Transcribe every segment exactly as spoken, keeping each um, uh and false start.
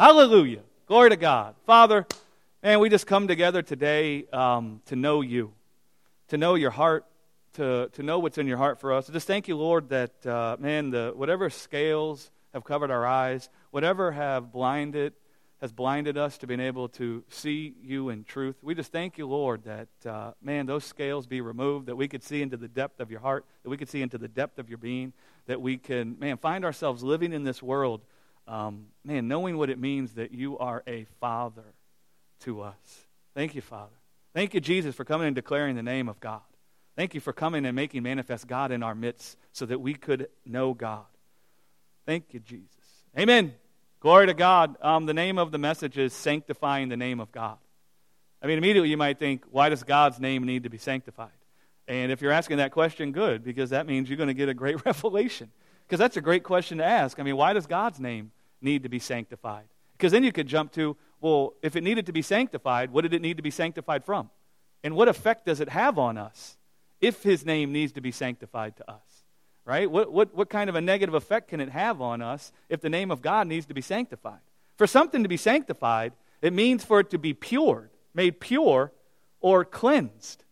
Hallelujah. Glory to God. Father, man, we just come together today um, to know you, to know your heart, to, to know what's in your heart for us. So just thank you, Lord, that, uh, man, the whatever scales have covered our eyes, whatever have blinded, has blinded us to being able to see you in truth. We just thank you, Lord, that, uh, man, those scales be removed, that we could see into the depth of your heart, that we could see into the depth of your being, that we can, man, find ourselves living in this world, um, man, knowing what it means that you are a Father to us. Thank you, Father. Thank you, Jesus, for coming and declaring the name of God. Thank you for coming and making manifest God in our midst so that we could know God. Thank you, Jesus. Amen. Glory to God. Um, the name of the message is Sanctifying the Name of God. I mean, immediately you might think, why does God's name need to be sanctified? And if you're asking that question, good, because that means you're going to get a great revelation. Because that's a great question to ask. I mean, why does God's name need to be sanctified? Because then you could jump to, well, if it needed to be sanctified, what did it need to be sanctified from? And what effect does it have on us if His name needs to be sanctified to us? Right? What, what, what kind of a negative effect can it have on us if the name of God needs to be sanctified? For something to be sanctified, it means for it to be pure, made pure, or cleansed.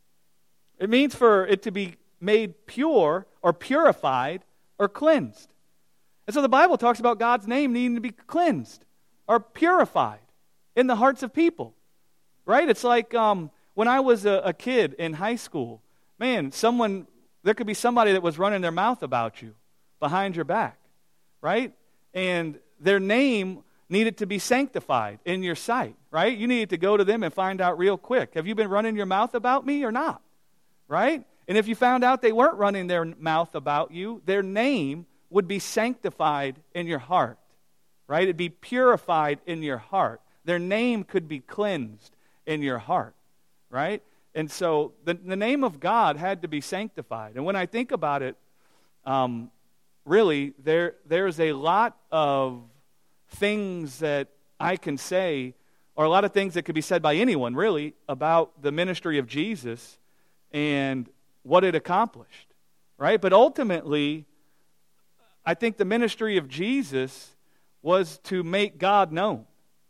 It means for it to be made pure, or purified, or cleansed. And so the Bible talks about God's name needing to be cleansed, or purified in the hearts of people. Right? It's like um, when I was a, a kid in high school, man, someone... There could be somebody that was running their mouth about you behind your back, right? And their name needed to be sanctified in your sight, right? You needed to go to them and find out real quick. Have you been running your mouth about me or not, right? And if you found out they weren't running their mouth about you, their name would be sanctified in your heart, right? It'd be purified in your heart. Their name could be cleansed in your heart, right? And so the, the name of God had to be sanctified. And when I think about it, um, really, there there's a lot of things that I can say, or a lot of things that could be said by anyone, really, about the ministry of Jesus and what it accomplished, right? But ultimately, I think the ministry of Jesus was to make God known.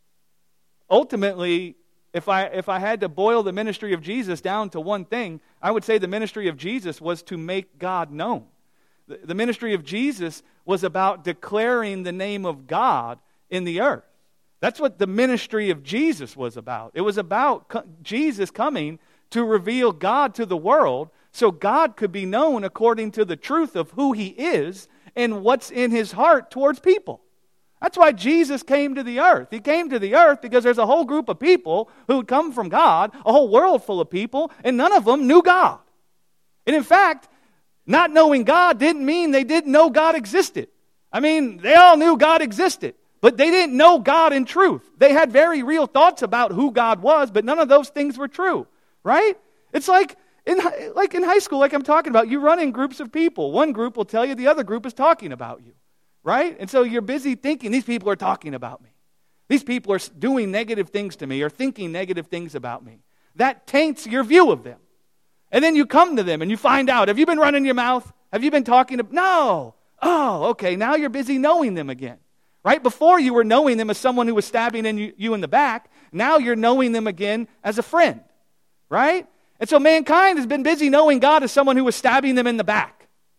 Ultimately, If I if I had to boil the ministry of Jesus down to one thing, I would say the ministry of Jesus was to make God known. The, the ministry of Jesus was about declaring the name of God in the earth. That's what the ministry of Jesus was about. It was about co- Jesus coming to reveal God to the world so God could be known according to the truth of who He is and what's in His heart towards people. That's why Jesus came to the earth. He came to the earth because there's a whole group of people who had come from God, a whole world full of people, and none of them knew God. And in fact, not knowing God didn't mean they didn't know God existed. I mean, they all knew God existed, but they didn't know God in truth. They had very real thoughts about who God was, but none of those things were true, right? It's like in, like in high school, like I'm talking about, you run in groups of people. One group will tell you the other group is talking about you. Right? And so you're busy thinking, these people are talking about me. These people are doing negative things to me or thinking negative things about me. That taints your view of them. And then you come to them and you find out, have you been running your mouth? Have you been talking to... No. Oh, okay, now you're busy knowing them again. Right? Before you were knowing them as someone who was stabbing in you, you in the back. Now you're knowing them again as a friend. Right? And so mankind has been busy knowing God as someone who was stabbing them in the back.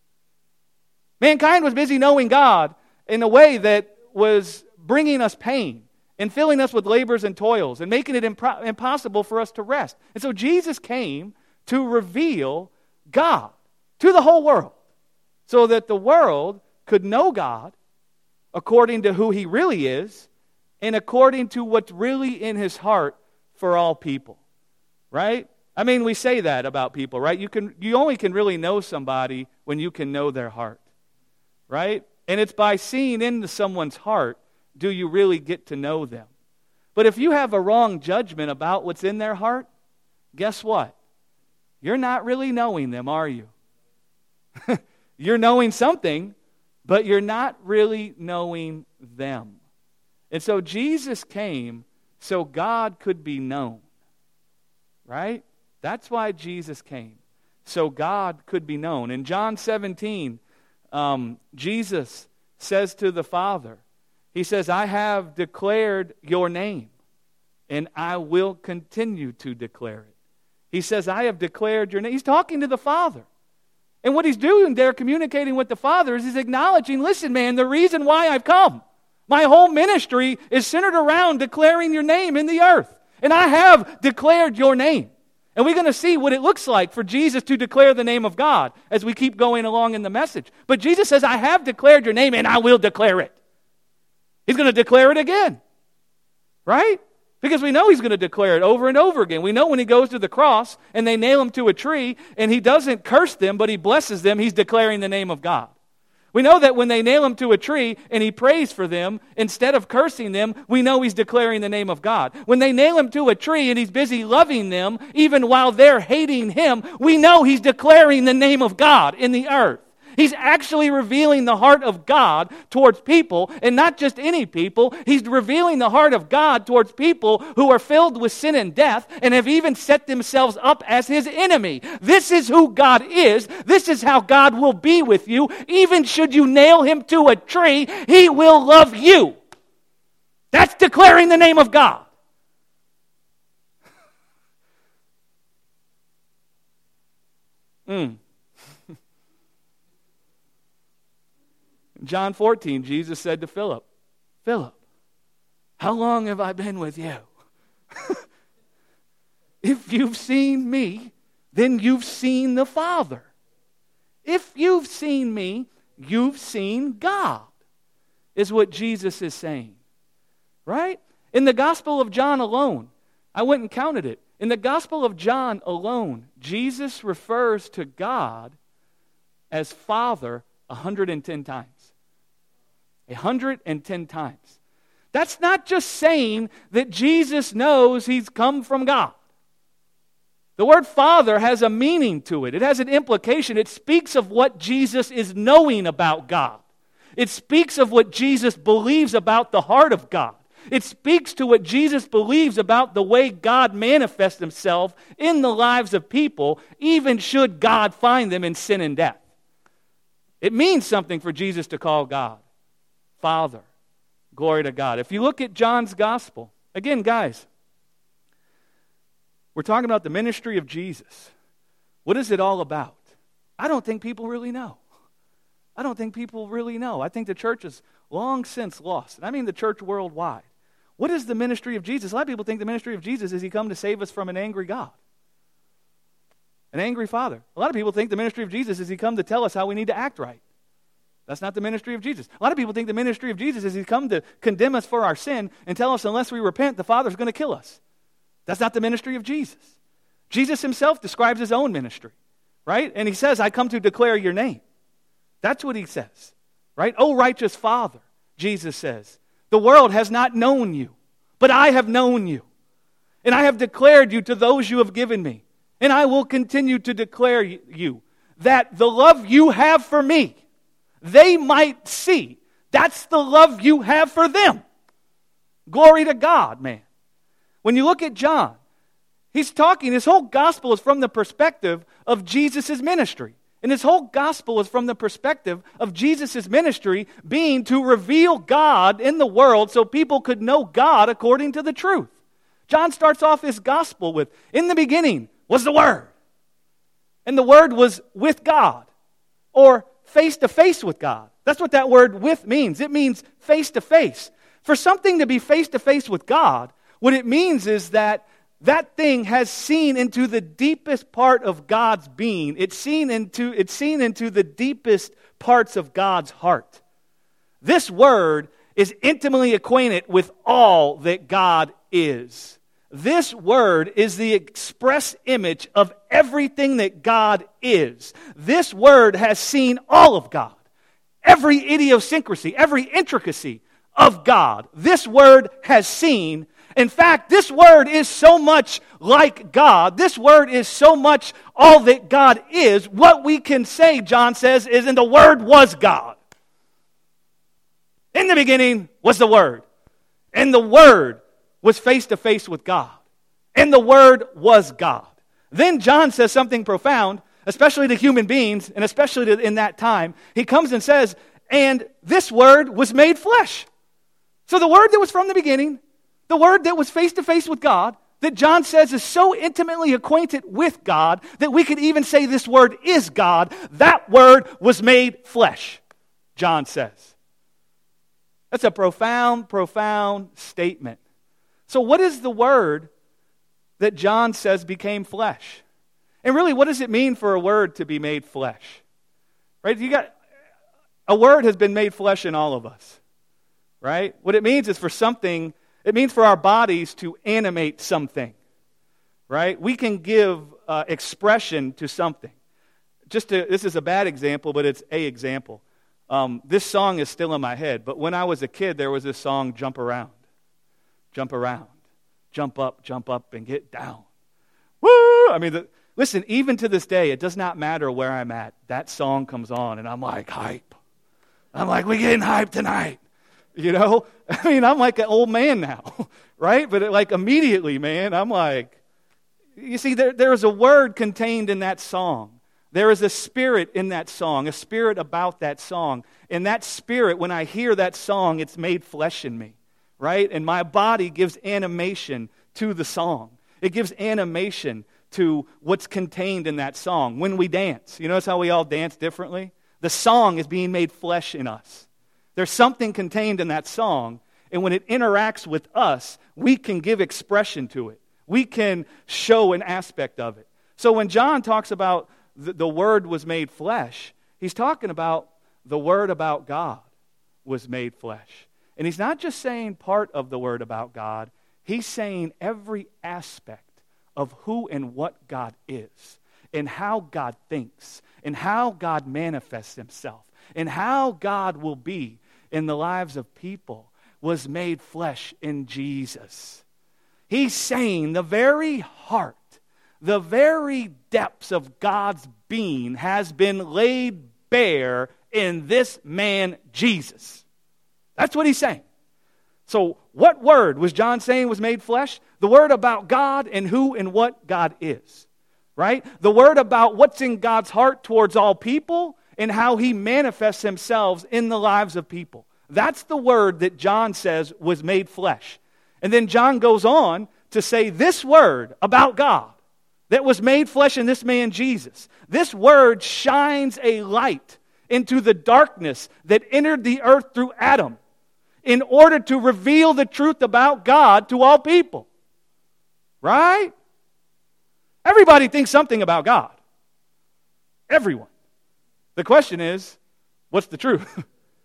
Mankind was busy knowing God in a way that was bringing us pain and filling us with labors and toils and making it impro- impossible for us to rest. And so Jesus came to reveal God to the whole world so that the world could know God according to who He really is and according to what's really in His heart for all people. Right? I mean, we say that about people, right? You can you only can really know somebody when you can know their heart. Right? And it's by seeing into someone's heart do you really get to know them. But if you have a wrong judgment about what's in their heart, guess what? You're not really knowing them, are you? You're knowing something, but you're not really knowing them. And so Jesus came so God could be known. Right? That's why Jesus came. So God could be known. In John seventeen, Um, Jesus says to the Father, He says, I have declared your name, and I will continue to declare it. He says, I have declared your name. He's talking to the Father. And what he's doing there, communicating with the Father, is he's acknowledging, listen, man, the reason why I've come, my whole ministry is centered around declaring your name in the earth. And I have declared your name. And we're going to see what it looks like for Jesus to declare the name of God as we keep going along in the message. But Jesus says, I have declared your name, and I will declare it. He's going to declare it again. Right? Because we know he's going to declare it over and over again. We know when he goes to the cross and they nail him to a tree and he doesn't curse them, but he blesses them, he's declaring the name of God. We know that when they nail him to a tree and he prays for them, instead of cursing them, we know he's declaring the name of God. When they nail him to a tree and he's busy loving them, even while they're hating him, we know he's declaring the name of God in the earth. He's actually revealing the heart of God towards people, and not just any people. He's revealing the heart of God towards people who are filled with sin and death and have even set themselves up as his enemy. This is who God is. This is how God will be with you. Even should you nail him to a tree, he will love you. That's declaring the name of God. Hmm. John fourteen, Jesus said to Philip, Philip, how long have I been with you? If you've seen me, then you've seen the Father. If you've seen me, you've seen God, is what Jesus is saying. Right? In the Gospel of John alone, I went and counted it. In the Gospel of John alone, Jesus refers to God as Father one hundred ten times. one hundred ten times. That's not just saying that Jesus knows he's come from God. The word Father has a meaning to it. It has an implication. It speaks of what Jesus is knowing about God. It speaks of what Jesus believes about the heart of God. It speaks to what Jesus believes about the way God manifests himself in the lives of people, even should God find them in sin and death. It means something for Jesus to call God Father. Glory to God. If you look at John's gospel, again, guys, we're talking about the ministry of Jesus. What is it all about? I don't think people really know. I don't think people really know. I think the church is long since lost. And I mean the church worldwide. What is the ministry of Jesus? A lot of people think the ministry of Jesus is he come to save us from an angry God. An angry Father. A lot of people think the ministry of Jesus is he come to tell us how we need to act right. That's not the ministry of Jesus. A lot of people think the ministry of Jesus is he come to condemn us for our sin and tell us unless we repent, the Father's going to kill us. That's not the ministry of Jesus. Jesus himself describes his own ministry, right? And he says, I come to declare your name. That's what he says, right? O righteous Father, Jesus says, the world has not known you, but I have known you. And I have declared you to those you have given me. And I will continue to declare you that the love you have for me, they might see. That's the love you have for them. Glory to God, man. When you look at John, he's talking, his whole gospel is from the perspective of Jesus' ministry. And his whole gospel is from the perspective of Jesus' ministry being to reveal God in the world so people could know God according to the truth. John starts off his gospel with, in the beginning was the Word. And the Word was with God, or face to face with God. That's what that word with means. It means face to face. For something to be face to face with God, what it means is that that thing has seen into the deepest part of God's being. It's seen into, it's seen into the deepest parts of God's heart. This Word is intimately acquainted with all that God is. This Word is the express image of everything that God is. This Word has seen all of God. Every idiosyncrasy, every intricacy of God. This Word has seen. In fact, this Word is so much like God. This Word is so much all that God is. What we can say, John says, is, and the Word was God. In the beginning was the Word. And the Word was face to face with God. And the Word was God. Then John says something profound, especially to human beings, and especially to, in that time. He comes and says, and this Word was made flesh. So the Word that was from the beginning, the Word that was face-to-face with God, that John says is so intimately acquainted with God that we could even say this Word is God, that Word was made flesh, John says. That's a profound, profound statement. So what is the Word that John says became flesh? And really, what does it mean for a Word to be made flesh? Right? You got a Word has been made flesh in all of us. Right? What it means is for something, it means for our bodies to animate something. Right? We can give uh, expression to something. Just to, this is a bad example, but it's a example. Um, this song is still in my head, but when I was a kid, there was this song, Jump Around. Jump around. Jump up, jump up, and get down. Woo! I mean, the, listen, even to this day, it does not matter where I'm at. That song comes on, and I'm like, hype. I'm like, we're getting hype tonight. You know? I mean, I'm like an old man now, right? But it, like immediately, man, I'm like, you see, there, there is a word contained in that song. There is a spirit in that song, a spirit about that song. And that spirit, when I hear that song, it's made flesh in me, right? And my body gives animation to the song. It gives animation to what's contained in that song. When we dance, you notice how we all dance differently? The song is being made flesh in us. There's something contained in that song, and when it interacts with us, we can give expression to it. We can show an aspect of it. So when John talks about the, the Word was made flesh, he's talking about the Word about God was made flesh. And he's not just saying part of the Word about God, he's saying every aspect of who and what God is, and how God thinks, and how God manifests himself, and how God will be in the lives of people was made flesh in Jesus. He's saying the very heart, the very depths of God's being has been laid bare in this man, Jesus. That's what he's saying. So what word was John saying was made flesh? The word about God and who and what God is. Right? The word about what's in God's heart towards all people and how he manifests himself in the lives of people. That's the word that John says was made flesh. And then John goes on to say this word about God that was made flesh in this man Jesus. This word shines a light into the darkness that entered the earth through Adam in order to reveal the truth about God to all people. Right? Everybody thinks something about God. Everyone. The question is, what's the truth?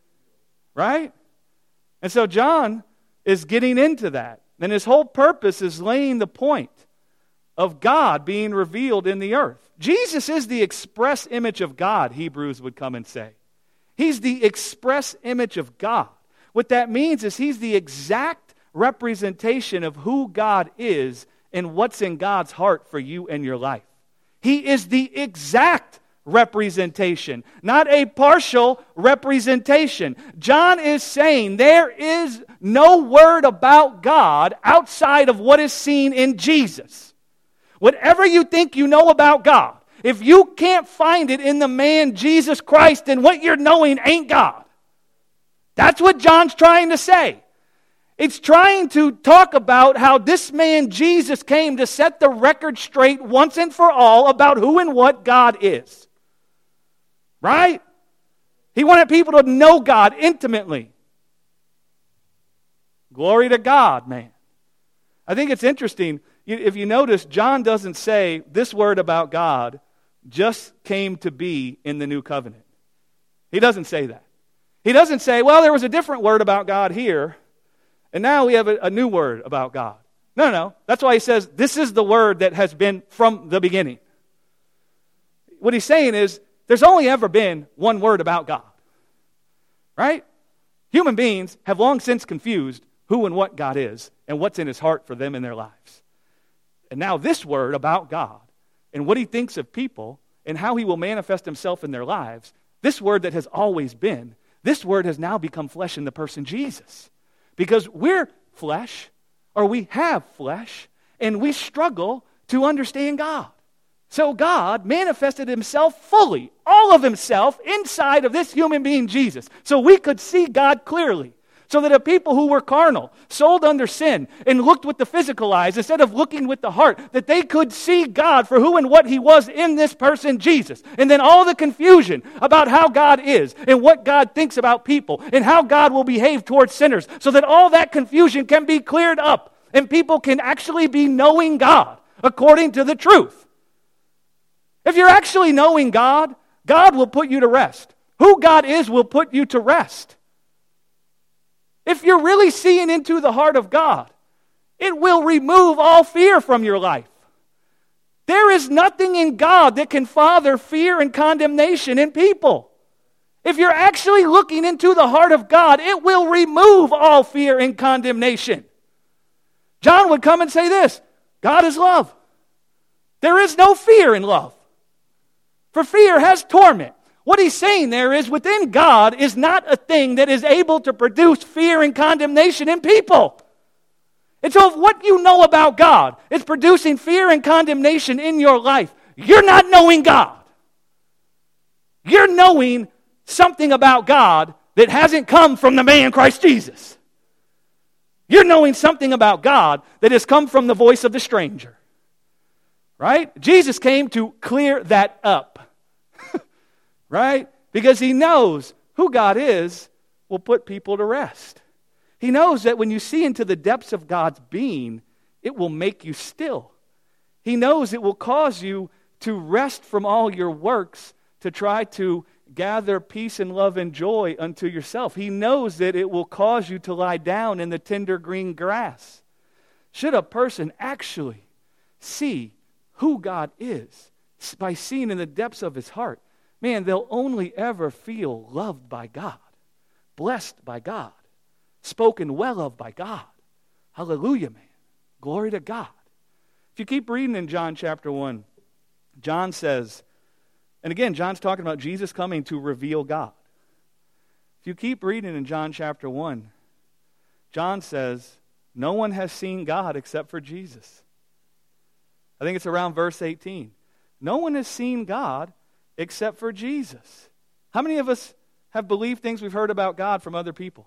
Right? And so John is getting into that. And his whole purpose is laying the point of God being revealed in the earth. Jesus is the express image of God, Hebrews would come and say. He's the express image of God. What that means is he's the exact representation of who God is and what's in God's heart for you and your life. He is the exact representation, not a partial representation. John is saying there is no word about God outside of what is seen in Jesus. Whatever you think you know about God, if you can't find it in the man Jesus Christ, then what you're knowing ain't God. That's what John's trying to say. It's trying to talk about how this man Jesus came to set the record straight once and for all about who and what God is. Right? He wanted people to know God intimately. Glory to God, man. I think it's interesting. If you notice, John doesn't say this word about God just came to be in the new covenant. He doesn't say that. He doesn't say, well, there was a different word about God here, and now we have a, a new word about God. No, no, no. That's why he says this is the word that has been from the beginning. What he's saying is there's only ever been one word about God. Right? Human beings have long since confused who and what God is and what's in his heart for them in their lives. And now this word about God and what he thinks of people and how he will manifest himself in their lives, this word that has always been, this word has now become flesh in the person Jesus. Because we're flesh, or we have flesh, and we struggle to understand God. So God manifested himself fully, all of himself, inside of this human being Jesus, so we could see God clearly. So that a people who were carnal, sold under sin, and looked with the physical eyes instead of looking with the heart, that they could see God for who and what He was in this person, Jesus. And then all the confusion about how God is and what God thinks about people and how God will behave towards sinners, so that all that confusion can be cleared up and people can actually be knowing God according to the truth. If you're actually knowing God, God will put you to rest. Who God is will put you to rest. If you're really seeing into the heart of God, it will remove all fear from your life. There is nothing in God that can father fear and condemnation in people. If you're actually looking into the heart of God, it will remove all fear and condemnation. John would come and say this: God is love. There is no fear in love. For fear has torment. What he's saying there is, within God is not a thing that is able to produce fear and condemnation in people. And so if what you know about God is producing fear and condemnation in your life, you're not knowing God. You're knowing something about God that hasn't come from the man Christ Jesus. You're knowing something about God that has come from the voice of the stranger. Right? Jesus came to clear that up. Right? Because He knows who God is will put people to rest. He knows that when you see into the depths of God's being, it will make you still. He knows it will cause you to rest from all your works to try to gather peace and love and joy unto yourself. He knows that it will cause you to lie down in the tender green grass. Should a person actually see who God is by seeing in the depths of his heart, man, they'll only ever feel loved by God, blessed by God, spoken well of by God. Hallelujah, man. Glory to God. If you keep reading in John chapter one, John says, and again, John's talking about Jesus coming to reveal God. If you keep reading in John chapter one, John says, no one has seen God except for Jesus. I think it's around verse eighteen. No one has seen God except for Jesus. How many of us have believed things we've heard about God from other people?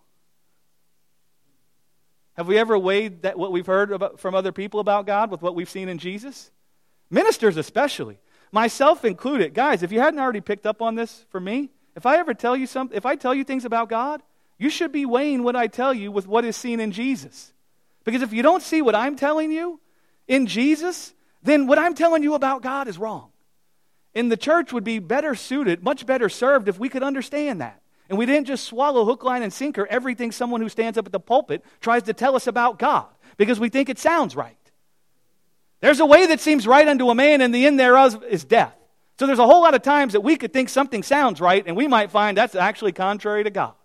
Have we ever weighed that what we've heard about, from other people about God with what we've seen in Jesus? Ministers especially, myself included. Guys, if you hadn't already picked up on this for me, if I ever tell you something, if I tell you things about God, you should be weighing what I tell you with what is seen in Jesus. Because if you don't see what I'm telling you in Jesus, then what I'm telling you about God is wrong. And the church would be better suited, much better served if we could understand that. And we didn't just swallow hook, line, and sinker everything someone who stands up at the pulpit tries to tell us about God because we think it sounds right. There's a way that seems right unto a man, and the end thereof is death. So there's a whole lot of times that we could think something sounds right, and we might find that's actually contrary to God.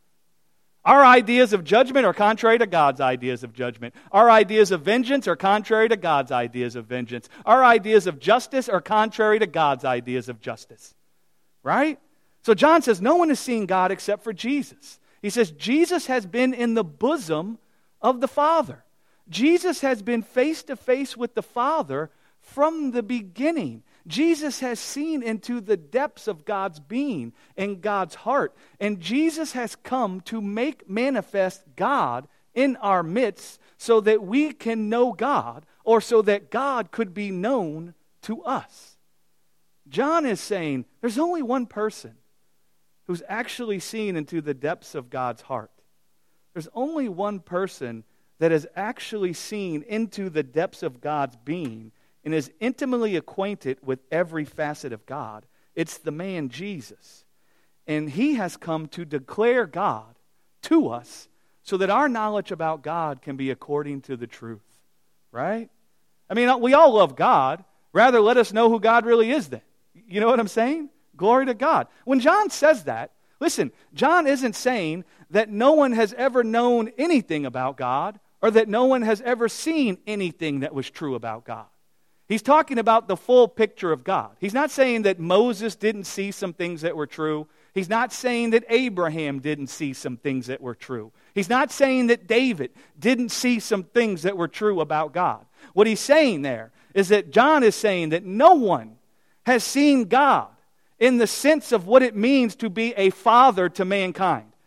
Our ideas of judgment are contrary to God's ideas of judgment. Our ideas of vengeance are contrary to God's ideas of vengeance. Our ideas of justice are contrary to God's ideas of justice. Right? So John says, no one has seen God except for Jesus. He says, Jesus has been in the bosom of the Father. Jesus has been face to face with the Father from the beginning. Jesus has seen into the depths of God's being and God's heart. And Jesus has come to make manifest God in our midst so that we can know God, or so that God could be known to us. John is saying there's only one person who's actually seen into the depths of God's heart. There's only one person that has actually seen into the depths of God's being and is intimately acquainted with every facet of God. It's the man Jesus. And He has come to declare God to us so that our knowledge about God can be according to the truth. Right? I mean, we all love God. Rather, let us know who God really is then. You know what I'm saying? Glory to God. When John says that, listen, John isn't saying that no one has ever known anything about God or that no one has ever seen anything that was true about God. He's talking about the full picture of God. He's not saying that Moses didn't see some things that were true. He's not saying that Abraham didn't see some things that were true. He's not saying that David didn't see some things that were true about God. What he's saying there is that John is saying that no one has seen God in the sense of what it means to be a father to mankind.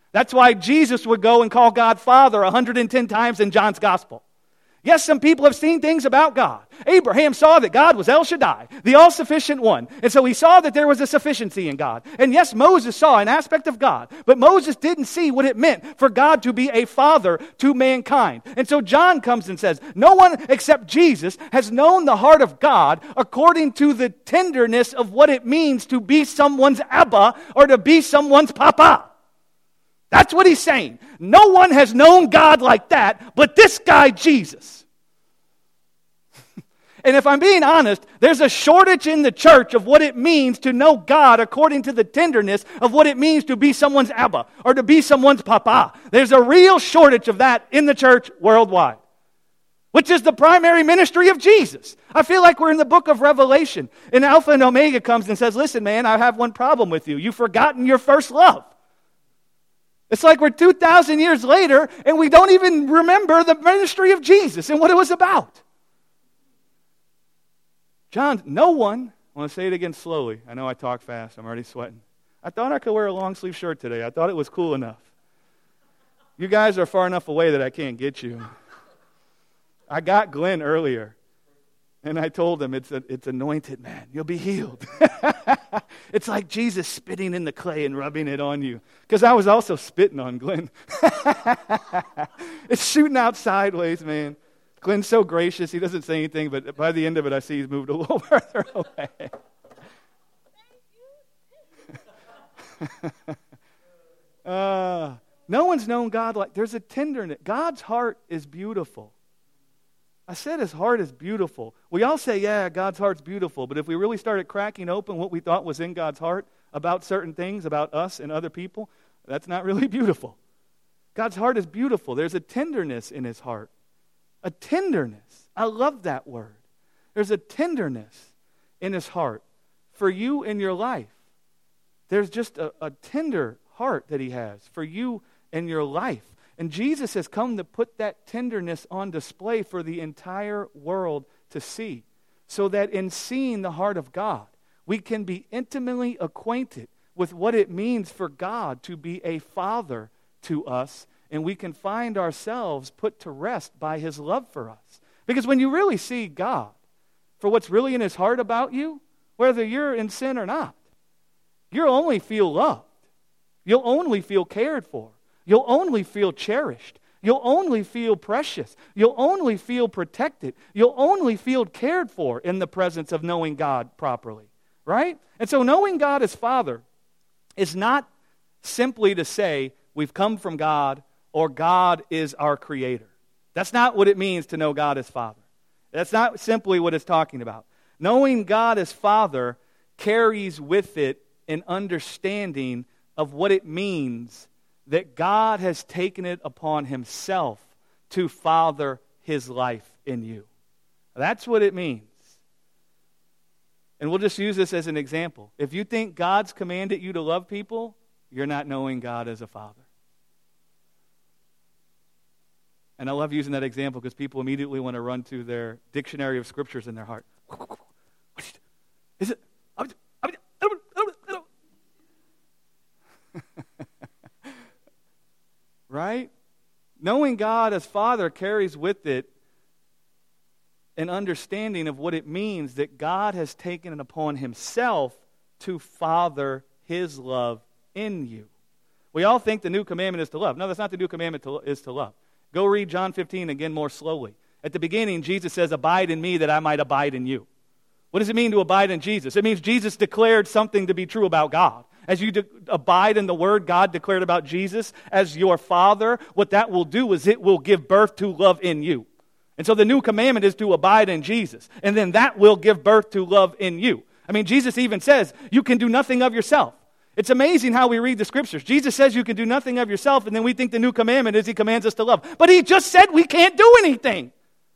That's why Jesus would go and call God Father one hundred ten times in John's Gospel. Yes, some people have seen things about God. Abraham saw that God was El Shaddai, the all-sufficient one. And so he saw that there was a sufficiency in God. And yes, Moses saw an aspect of God. But Moses didn't see what it meant for God to be a father to mankind. And so John comes and says, no one except Jesus has known the heart of God according to the tenderness of what it means to be someone's Abba or to be someone's Papa. That's what he's saying. No one has known God like that but this guy, Jesus. And if I'm being honest, there's a shortage in the church of what it means to know God according to the tenderness of what it means to be someone's Abba or to be someone's Papa. There's a real shortage of that in the church worldwide, which is the primary ministry of Jesus. I feel like we're in the book of Revelation, and Alpha and Omega comes and says, listen, man, I have one problem with you. You've forgotten your first love. It's like we're two thousand years later and we don't even remember the ministry of Jesus and what it was about. John, no one, I want to say it again slowly. I know I talk fast. I'm already sweating. I thought I could wear a long sleeve shirt today. I thought it was cool enough. You guys are far enough away that I can't get you. I got Glenn earlier. And I told him, it's a, it's anointed, man. You'll be healed. It's like Jesus spitting in the clay and rubbing it on you. Because I was also spitting on Glenn. It's shooting out sideways, man. Glenn's so gracious. He doesn't say anything, but by the end of it, I see he's moved a little further away. uh, no one's known God like, there's a tenderness. God's heart is beautiful. I said his heart is beautiful. We all say, yeah, God's heart's beautiful. But if we really started cracking open what we thought was in God's heart about certain things, about us and other people, that's not really beautiful. God's heart is beautiful. There's a tenderness in his heart. A tenderness. I love that word. There's a tenderness in his heart for you in your life. There's just a, a tender heart that he has for you in your life. And Jesus has come to put that tenderness on display for the entire world to see. So that in seeing the heart of God, we can be intimately acquainted with what it means for God to be a father to us. And we can find ourselves put to rest by his love for us. Because when you really see God for what's really in his heart about you, whether you're in sin or not, you'll only feel loved. You'll only feel cared for. You'll only feel cherished. You'll only feel precious. You'll only feel protected. You'll only feel cared for in the presence of knowing God properly, right? And so knowing God as Father is not simply to say we've come from God or God is our Creator. That's not what it means to know God as Father. That's not simply what it's talking about. Knowing God as Father carries with it an understanding of what it means that God has taken it upon himself to father his life in you. That's what it means. And we'll just use this as an example. If you think God's commanded you to love people, you're not knowing God as a father. And I love using that example because people immediately want to run to their dictionary of scriptures in their heart. Is it? Right? Knowing God as Father carries with it an understanding of what it means that God has taken it upon himself to father his love in you. We all think the new commandment is to love. No, that's not the new commandment to, is to love. Go read John fifteen again more slowly. At the beginning, Jesus says, abide in me that I might abide in you. What does it mean to abide in Jesus? It means Jesus declared something to be true about God. As you de- abide in the word God declared about Jesus as your Father, what that will do is it will give birth to love in you. And so the new commandment is to abide in Jesus. And then that will give birth to love in you. I mean, Jesus even says, you can do nothing of yourself. It's amazing how we read the scriptures. Jesus says you can do nothing of yourself, and then we think the new commandment is he commands us to love. But he just said we can't do anything.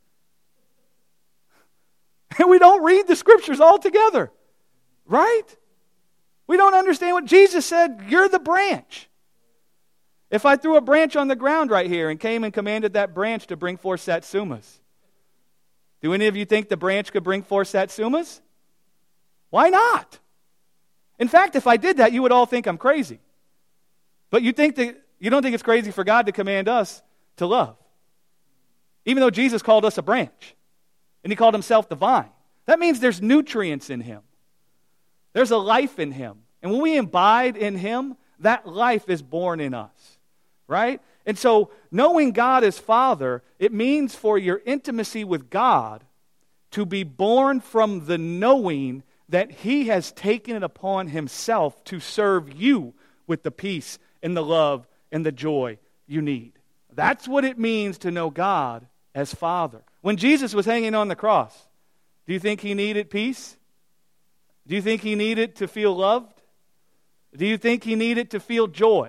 And we don't read the scriptures altogether. Right? We don't understand what Jesus said. You're the branch. If I threw a branch on the ground right here and came and commanded that branch to bring forth satsumas, do any of you think the branch could bring forth satsumas? Why not? In fact, if I did that, you would all think I'm crazy. But you think that you don't think it's crazy for God to command us to love. Even though Jesus called us a branch, and he called himself the vine. That means there's nutrients in him. There's a life in him. And when we abide in him, that life is born in us, right? And so knowing God as Father, it means for your intimacy with God to be born from the knowing that he has taken it upon himself to serve you with the peace and the love and the joy you need. That's what it means to know God as Father. When Jesus was hanging on the cross, do you think he needed peace? Do you think he needed to feel loved? Do you think he needed to feel joy?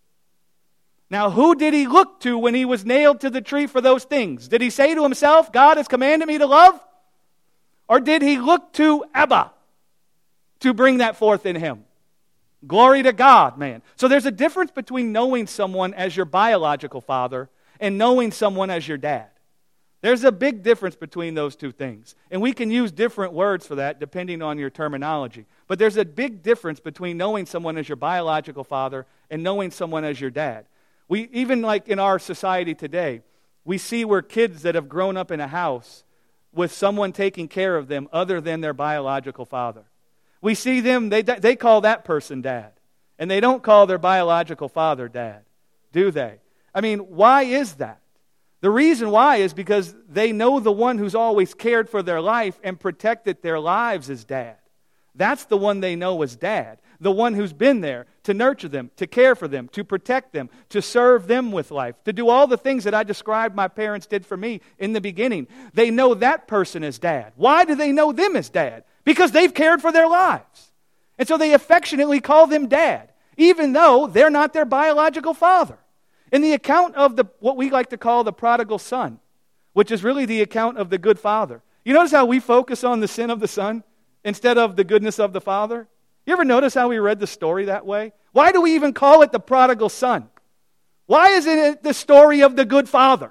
Now, who did he look to when he was nailed to the tree for those things? Did he say to himself, God has commanded me to love? Or did he look to Abba to bring that forth in him? Glory to God, man. So there's a difference between knowing someone as your biological father and knowing someone as your dad. There's a big difference between those two things. And we can use different words for that depending on your terminology. But there's a big difference between knowing someone as your biological father and knowing someone as your dad. We, even like in our society today, we see where kids that have grown up in a house with someone taking care of them other than their biological father. We see them, they, they call that person dad. And they don't call their biological father dad, do they? I mean, why is that? The reason why is because they know the one who's always cared for their life and protected their lives as dad. That's the one they know as dad. The one who's been there to nurture them, to care for them, to protect them, to serve them with life, to do all the things that I described my parents did for me in the beginning. They know that person as dad. Why do they know them as dad? Because they've cared for their lives. And so they affectionately call them dad, even though they're not their biological father. In the account of the what we like to call the prodigal son, which is really the account of the good father. You notice how we focus on the sin of the son instead of the goodness of the father? You ever notice how we read the story that way? Why do we even call it the prodigal son? Why isn't it the story of the good father?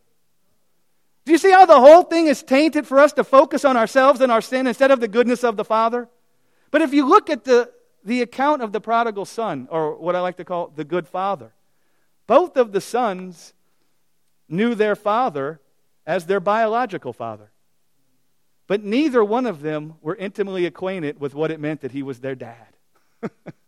Do you see how the whole thing is tainted for us to focus on ourselves and our sin instead of the goodness of the father? But if you look at the, the account of the prodigal son, or what I like to call the good father, both of the sons knew their father as their biological father. But neither one of them were intimately acquainted with what it meant that he was their dad. Do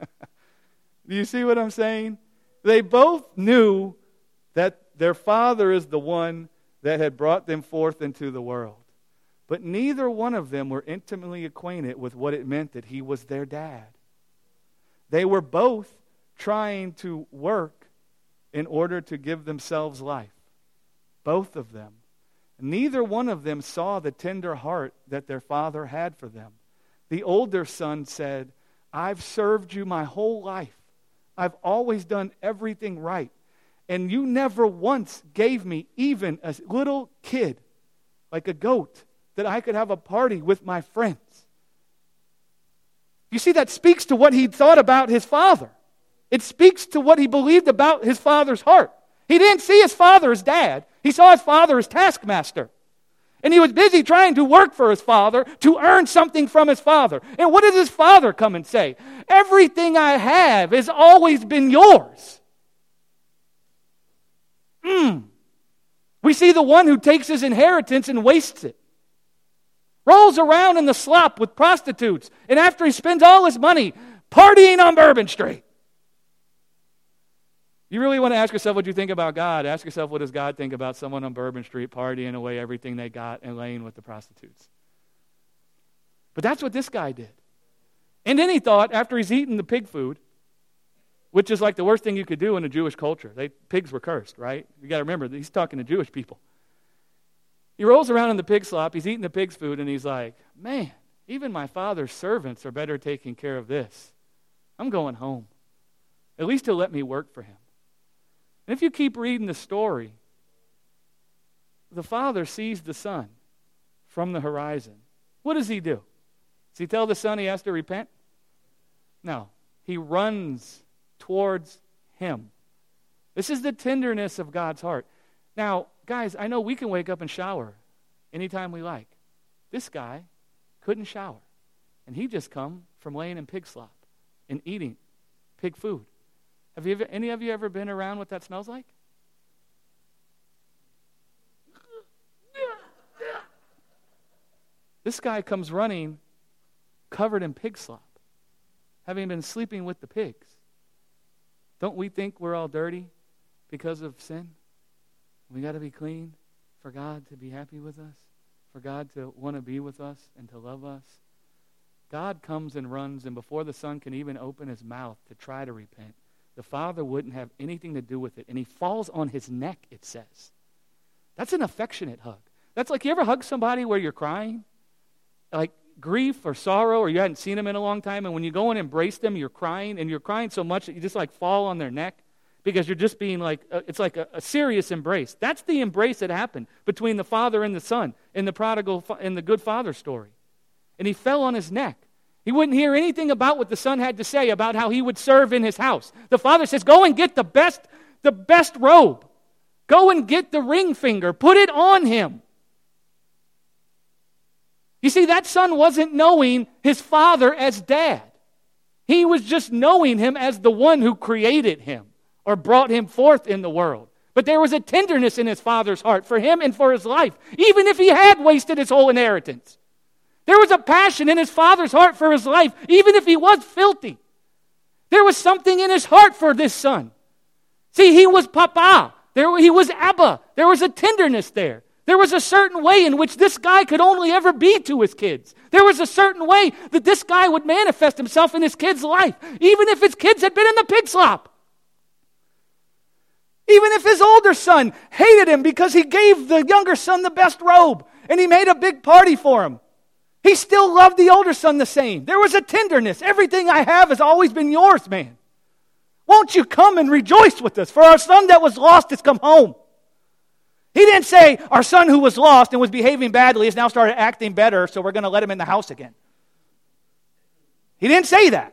you see what I'm saying? They both knew that their father is the one that had brought them forth into the world. But neither one of them were intimately acquainted with what it meant that he was their dad. They were both trying to work in order to give themselves life. Both of them. Neither one of them saw the tender heart that their father had for them. The older son said, I've served you my whole life. I've always done everything right. And you never once gave me even a little kid, like a goat, that I could have a party with my friends. You see, that speaks to what he thought about his father. It speaks to what he believed about his father's heart. He didn't see his father as dad. He saw his father as taskmaster. And he was busy trying to work for his father to earn something from his father. And what does his father come and say? Everything I have has always been yours. Hmm. We see the one who takes his inheritance and wastes it. Rolls around in the slop with prostitutes. And after he spends all his money partying on Bourbon Street. You really want to ask yourself what you think about God. Ask yourself, what does God think about someone on Bourbon Street partying away everything they got and laying with the prostitutes? But that's what this guy did. And then he thought, after he's eaten the pig food, which is like the worst thing you could do in a Jewish culture. They, pigs were cursed, right? You got to remember, he's talking to Jewish people. He rolls around in the pig slop, he's eating the pig's food, and he's like, man, even my father's servants are better taking care of this. I'm going home. At least he'll let me work for him. And if you keep reading the story, the father sees the son from the horizon. What does he do? Does he tell the son he has to repent? No. He runs towards him. This is the tenderness of God's heart. Now, guys, I know we can wake up and shower anytime we like. This guy couldn't shower. And he just come from laying in pig slop and eating pig food. Have you ever, any of you ever been around what that smells like? This guy comes running covered in pig slop, having been sleeping with the pigs. Don't we think we're all dirty because of sin? We got to be clean for God to be happy with us, for God to want to be with us and to love us. God comes and runs, and before the Son can even open his mouth to try to repent, the Father wouldn't have anything to do with it, and he falls on his neck, it says. That's an affectionate hug. That's like, you ever hug somebody where you're crying? Like grief or sorrow, or you hadn't seen them in a long time, and when you go and embrace them, you're crying, and you're crying so much that you just like fall on their neck because you're just being like, uh, it's like a, a serious embrace. That's the embrace that happened between the Father and the Son in the prodigal, in the good father story. And he fell on his neck. He wouldn't hear anything about what the Son had to say about how he would serve in his house. The Father says, go and get the best, the best robe. Go and get the ring finger. Put it on him. You see, that son wasn't knowing his father as dad. He was just knowing him as the one who created him or brought him forth in the world. But there was a tenderness in his father's heart for him and for his life, even if he had wasted his whole inheritance. There was a passion in his father's heart for his life, even if he was filthy. There was something in his heart for this son. See, he was Papa. There, he was Abba. There was a tenderness there. There was a certain way in which this guy could only ever be to his kids. There was a certain way that this guy would manifest himself in his kid's life, even if his kids had been in the pig slop. Even if his older son hated him because he gave the younger son the best robe and he made a big party for him, he still loved the older son the same. There was a tenderness. Everything I have has always been yours, man. Won't you come and rejoice with us? For our son that was lost has come home. He didn't say, our son who was lost and was behaving badly has now started acting better, so we're going to let him in the house again. He didn't say that.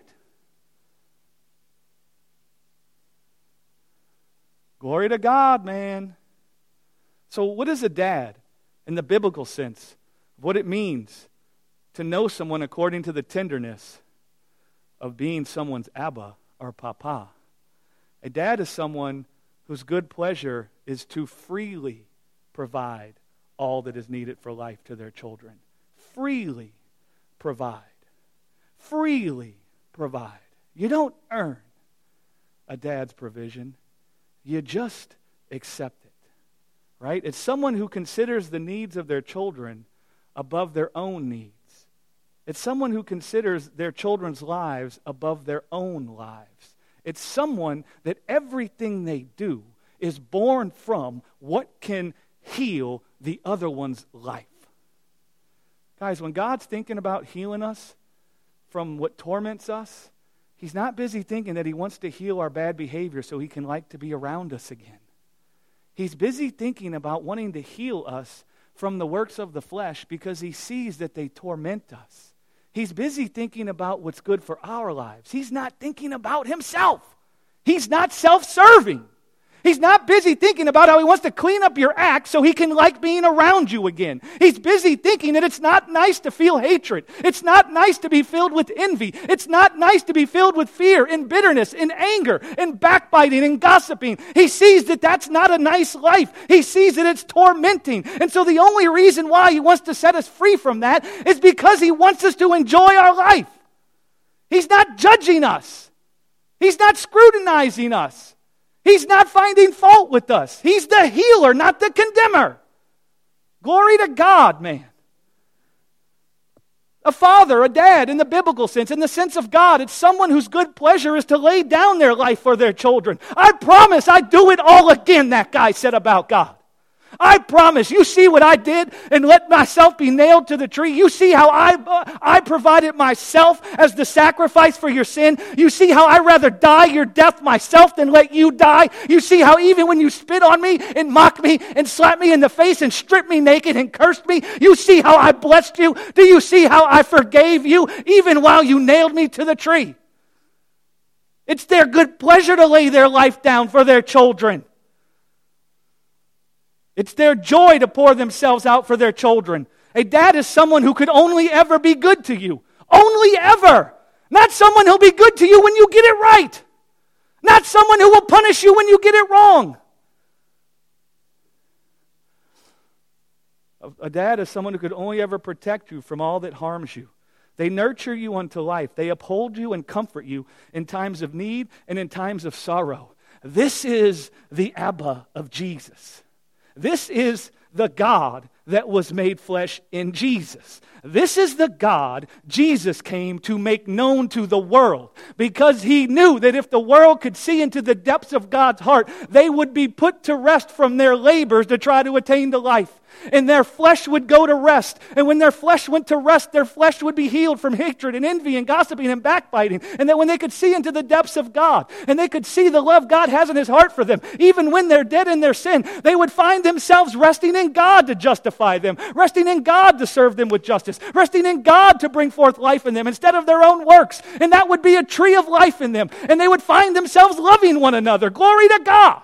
Glory to God, man. So what is a dad in the biblical sense? What it means to know someone according to the tenderness of being someone's Abba or Papa. A dad is someone whose good pleasure is to freely provide all that is needed for life to their children. Freely provide. Freely provide. You don't earn a dad's provision. You just accept it. Right? It's someone who considers the needs of their children above their own needs. It's someone who considers their children's lives above their own lives. It's someone that everything they do is born from what can heal the other one's life. Guys, when God's thinking about healing us from what torments us, He's not busy thinking that He wants to heal our bad behavior so He can like to be around us again. He's busy thinking about wanting to heal us from the works of the flesh because He sees that they torment us. He's busy thinking about what's good for our lives. He's not thinking about Himself. He's not self-serving. He's not busy thinking about how He wants to clean up your act so He can like being around you again. He's busy thinking that it's not nice to feel hatred. It's not nice to be filled with envy. It's not nice to be filled with fear and bitterness and anger and backbiting and gossiping. He sees that that's not a nice life. He sees that it's tormenting. And so the only reason why He wants to set us free from that is because He wants us to enjoy our life. He's not judging us. He's not scrutinizing us. He's not finding fault with us. He's the healer, not the condemner. Glory to God, man. A father, a dad, in the biblical sense, in the sense of God, it's someone whose good pleasure is to lay down their life for their children. I promise I'd do it all again, that guy said about God. I promise. You see what I did and let myself be nailed to the tree? You see how I, uh, I provided myself as the sacrifice for your sin? You see how I rather die your death myself than let you die? You see how even when you spit on me and mock me and slap me in the face and strip me naked and cursed me, you see how I blessed you? Do you see how I forgave you even while you nailed me to the tree? It's their good pleasure to lay their life down for their children. It's their joy to pour themselves out for their children. A dad is someone who could only ever be good to you. Only ever. Not someone who'll be good to you when you get it right. Not someone who will punish you when you get it wrong. A dad is someone who could only ever protect you from all that harms you. They nurture you unto life. They uphold you and comfort you in times of need and in times of sorrow. This is the Abba of Jesus. This is the God that was made flesh in Jesus. This is the God Jesus came to make known to the world, because he knew that if the world could see into the depths of God's heart, they would be put to rest from their labors to try to attain to life. And their flesh would go to rest. And when their flesh went to rest, their flesh would be healed from hatred and envy and gossiping and backbiting. And that when they could see into the depths of God, and they could see the love God has in his heart for them, even when they're dead in their sin, they would find themselves resting in God to justify them, resting in God to serve them with justice, resting in God to bring forth life in them instead of their own works. And that would be a tree of life in them. And they would find themselves loving one another. Glory to God.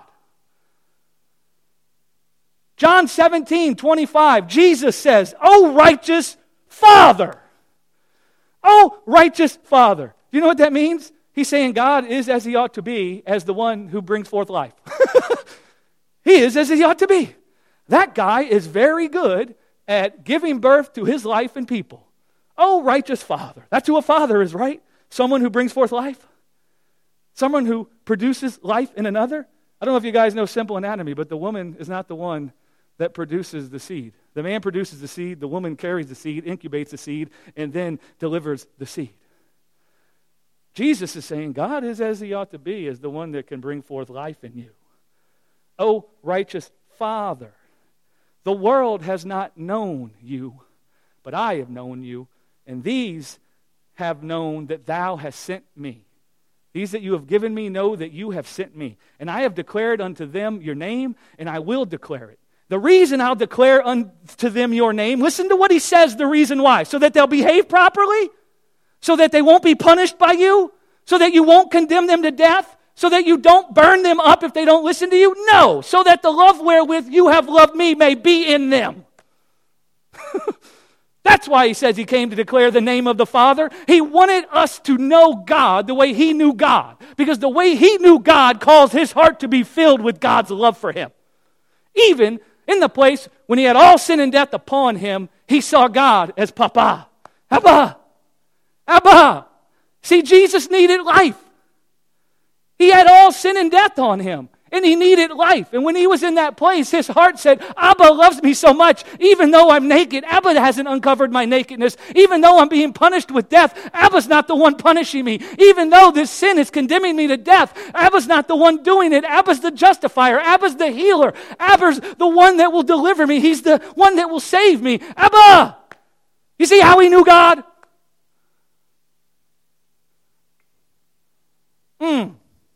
John seventeen, twenty-five, Jesus says, "O righteous Father." Oh, righteous Father. Do you know what that means? He's saying God is as he ought to be as the one who brings forth life. He is as he ought to be. That guy is very good at giving birth to his life and people. Oh, righteous Father. That's who a father is, right? Someone who brings forth life. Someone who produces life in another. I don't know if you guys know simple anatomy, but the woman is not the one that produces the seed. The man produces the seed, the woman carries the seed, incubates the seed, and then delivers the seed. Jesus is saying God is as he ought to be, as the one that can bring forth life in you. Oh, righteous Father, the world has not known you, but I have known you, and these have known that thou hast sent me. These that you have given me know that you have sent me. And I have declared unto them your name, and I will declare it. The reason I'll declare unto them your name, listen to what he says, the reason why. So that they'll behave properly? So that they won't be punished by you? So that you won't condemn them to death? So that you don't burn them up if they don't listen to you? No, so that the love wherewith you have loved me may be in them. That's why he says he came to declare the name of the Father. He wanted us to know God the way he knew God. Because the way he knew God caused his heart to be filled with God's love for him. Even in the place when he had all sin and death upon him, he saw God as Papa. Abba. Abba. See, Jesus needed life. He had all sin and death on him. And he needed life. And when he was in that place, his heart said, Abba loves me so much, even though I'm naked. Abba hasn't uncovered my nakedness. Even though I'm being punished with death, Abba's not the one punishing me. Even though this sin is condemning me to death, Abba's not the one doing it. Abba's the justifier. Abba's the healer. Abba's the one that will deliver me. He's the one that will save me. Abba! You see how he knew God? Hmm.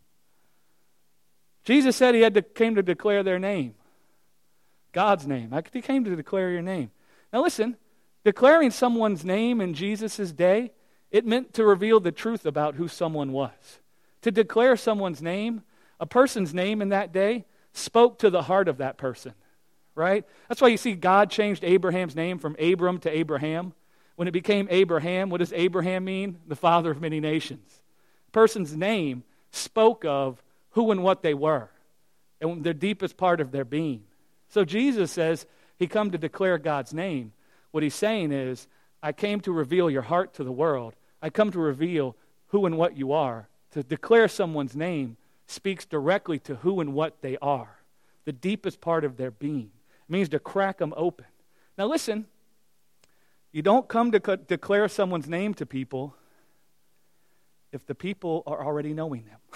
Jesus said he had to, came to declare their name. God's name. He came to declare your name. Now listen, declaring someone's name in Jesus' day, it meant to reveal the truth about who someone was. To declare someone's name, a person's name in that day, spoke to the heart of that person. Right? That's why you see God changed Abraham's name from Abram to Abraham. When it became Abraham, what does Abraham mean? The father of many nations. A person's name spoke of who and what they were, and the deepest part of their being. So Jesus says he come to declare God's name. What he's saying is, I came to reveal your heart to the world. I come to reveal who and what you are. To declare someone's name speaks directly to who and what they are, the deepest part of their being. It means to crack them open. Now listen, you don't come to co- declare someone's name to people if the people are already knowing them.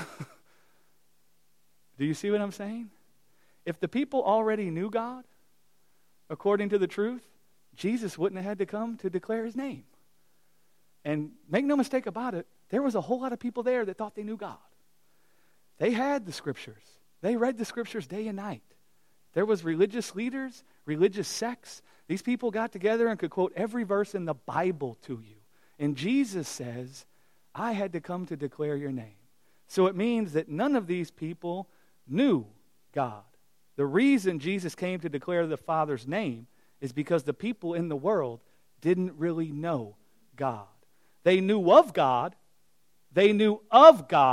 Do you see what I'm saying? If the people already knew God, according to the truth, Jesus wouldn't have had to come to declare his name. And make no mistake about it, there was a whole lot of people there that thought they knew God. They had the scriptures. They read the scriptures day and night. There was religious leaders, religious sects. These people got together and could quote every verse in the Bible to you. And Jesus says, I had to come to declare your name. So it means that none of these people knew God. The reason Jesus came to declare the Father's name is because the people in the world didn't really know God. They knew of God, they knew of God,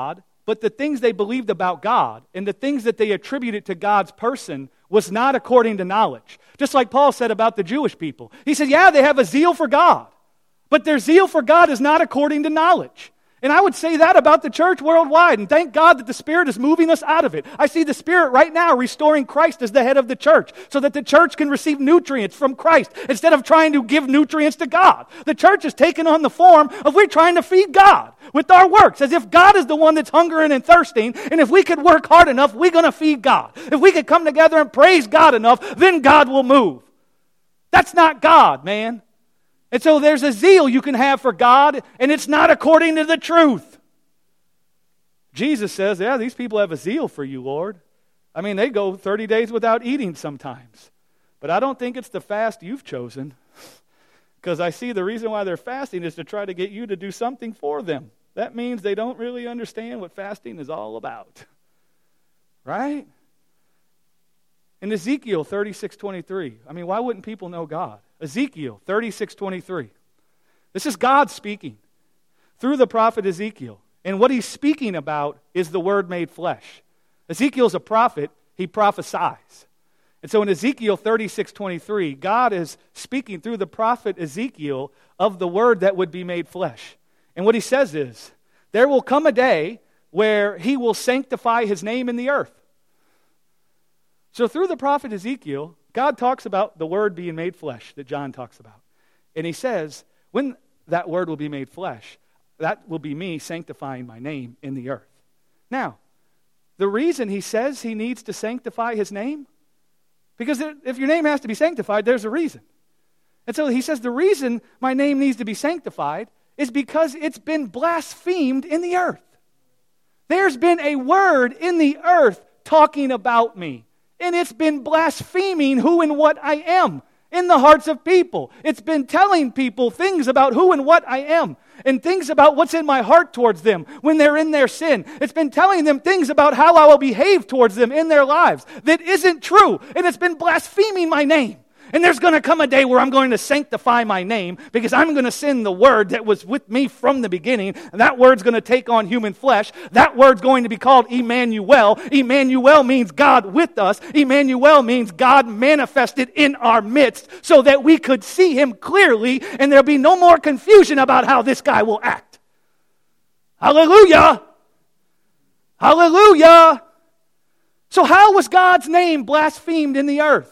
but the things they believed about God and the things that they attributed to God's person was not according to knowledge. Just like Paul said about the Jewish people. He said, yeah, they have a zeal for God, but their zeal for God is not according to knowledge. And I would say that about the church worldwide, and thank God that the Spirit is moving us out of it. I see the Spirit right now restoring Christ as the head of the church so that the church can receive nutrients from Christ instead of trying to give nutrients to God. The church has taken on the form of we're trying to feed God with our works, as if God is the one that's hungering and thirsting, and if we could work hard enough, we're going to feed God. If we could come together and praise God enough, then God will move. That's not God, man. And so there's a zeal you can have for God, and it's not according to the truth. Jesus says, yeah, these people have a zeal for you, Lord. I mean, they go thirty days without eating sometimes. But I don't think it's the fast you've chosen, because I see the reason why they're fasting is to try to get you to do something for them. That means they don't really understand what fasting is all about. Right? In Ezekiel thirty-six twenty-three, I mean, why wouldn't people know God? Ezekiel thirty-six twenty-three. This is God speaking through the prophet Ezekiel. And what he's speaking about is the Word made flesh. Ezekiel's a prophet. He prophesies. And so in Ezekiel thirty-six twenty-three, God is speaking through the prophet Ezekiel of the Word that would be made flesh. And what he says is, there will come a day where he will sanctify his name in the earth. So through the prophet Ezekiel, God talks about the Word being made flesh that John talks about. And he says, when that Word will be made flesh, that will be me sanctifying my name in the earth. Now, the reason he says he needs to sanctify his name, because if your name has to be sanctified, there's a reason. And so he says the reason my name needs to be sanctified is because it's been blasphemed in the earth. There's been a word in the earth talking about me. And it's been blaspheming who and what I am in the hearts of people. It's been telling people things about who and what I am, and things about what's in my heart towards them when they're in their sin. It's been telling them things about how I will behave towards them in their lives that isn't true. And it's been blaspheming my name. And there's going to come a day where I'm going to sanctify my name, because I'm going to send the Word that was with me from the beginning. And that Word's going to take on human flesh. That Word's going to be called Emmanuel. Emmanuel means God with us. Emmanuel means God manifested in our midst so that we could see Him clearly and there'll be no more confusion about how this guy will act. Hallelujah! Hallelujah! So how was God's name blasphemed in the earth?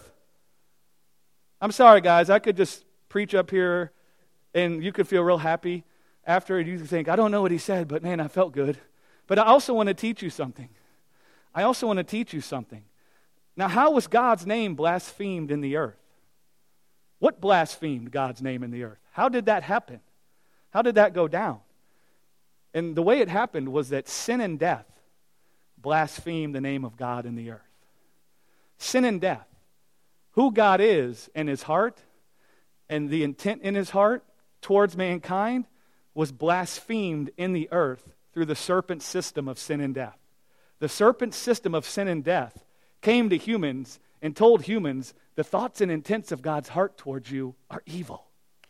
I'm sorry, guys. I could just preach up here and you could feel real happy after, and you could think, I don't know what he said, but man, I felt good. But I also want to teach you something. I also want to teach you something. Now, how was God's name blasphemed in the earth? What blasphemed God's name in the earth? How did that happen? How did that go down? And the way it happened was that sin and death blasphemed the name of God in the earth. Sin and death. Who God is in His heart and the intent in His heart towards mankind was blasphemed in the earth through the serpent system of sin and death. The serpent system of sin and death came to humans and told humans the thoughts and intents of God's heart towards you are evil.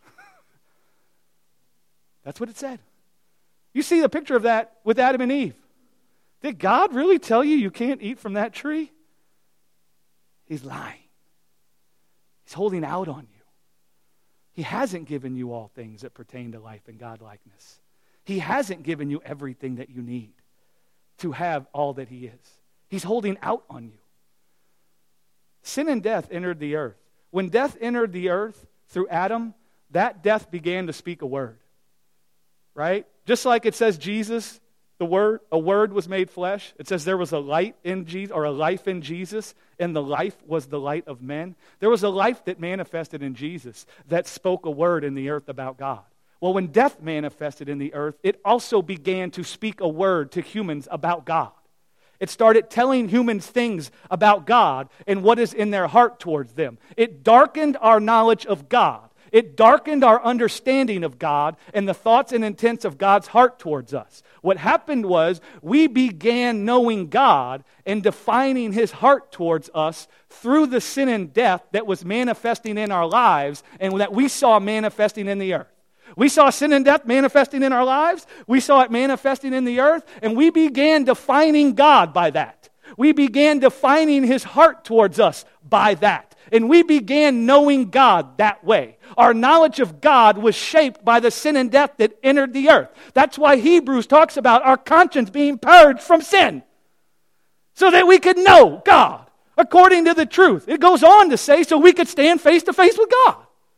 That's what it said. You see the picture of that with Adam and Eve. Did God really tell you you can't eat from that tree? He's lying. He's holding out on you. He hasn't given you all things that pertain to life and godlikeness. He hasn't given you everything that you need to have all that He is. He's holding out on you. Sin and death entered the earth. When death entered the earth through Adam, that death began to speak a word. Right? Just like it says Jesus, the word, a word was made flesh. It says there was a light in Jesus, or a life in Jesus, and the life was the light of men. There was a life that manifested in Jesus that spoke a word in the earth about God. Well, when death manifested in the earth, it also began to speak a word to humans about God. It started telling humans things about God and what is in their heart towards them. It darkened our knowledge of God. It darkened our understanding of God and the thoughts and intents of God's heart towards us. What happened was we began knowing God and defining His heart towards us through the sin and death that was manifesting in our lives and that we saw manifesting in the earth. We saw sin and death manifesting in our lives. We saw it manifesting in the earth. And we began defining God by that. We began defining His heart towards us by that. And we began knowing God that way. Our knowledge of God was shaped by the sin and death that entered the earth. That's why Hebrews talks about our conscience being purged from sin. So that we could know God according to the truth. It goes on to say so we could stand face to face with God.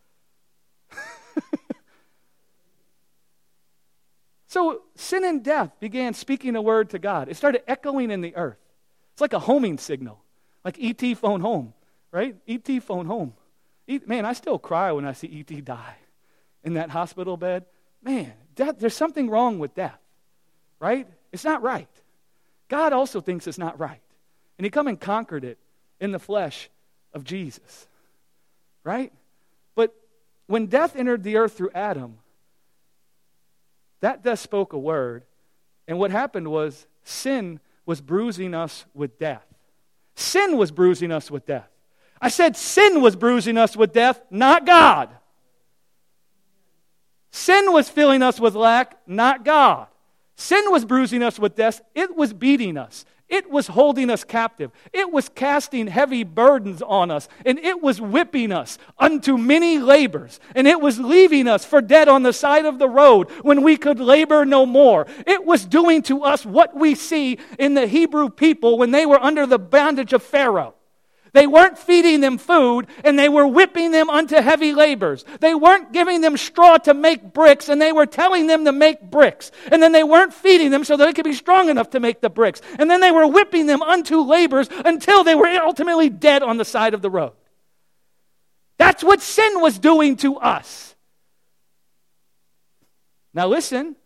So sin and death began speaking a word to God. It started echoing in the earth. It's like a homing signal, like E T phone home, right? E T phone home. E- Man, I still cry when I see E T die in that hospital bed. Man, death, there's something wrong with death, right? It's not right. God also thinks it's not right. And He come and conquered it in the flesh of Jesus, right? But when death entered the earth through Adam, that death spoke a word, and what happened was sin was bruising us with death. Sin was bruising us with death. I said sin was bruising us with death, not God. Sin was filling us with lack, not God. Sin was bruising us with death. It was beating us. It was holding us captive. It was casting heavy burdens on us. And it was whipping us unto many labors. And it was leaving us for dead on the side of the road when we could labor no more. It was doing to us what we see in the Hebrew people when they were under the bondage of Pharaoh. They weren't feeding them food, and they were whipping them unto heavy labors. They weren't giving them straw to make bricks, and they were telling them to make bricks. And then they weren't feeding them so that they could be strong enough to make the bricks. And then they were whipping them unto labors until they were ultimately dead on the side of the road. That's what sin was doing to us. Now listen,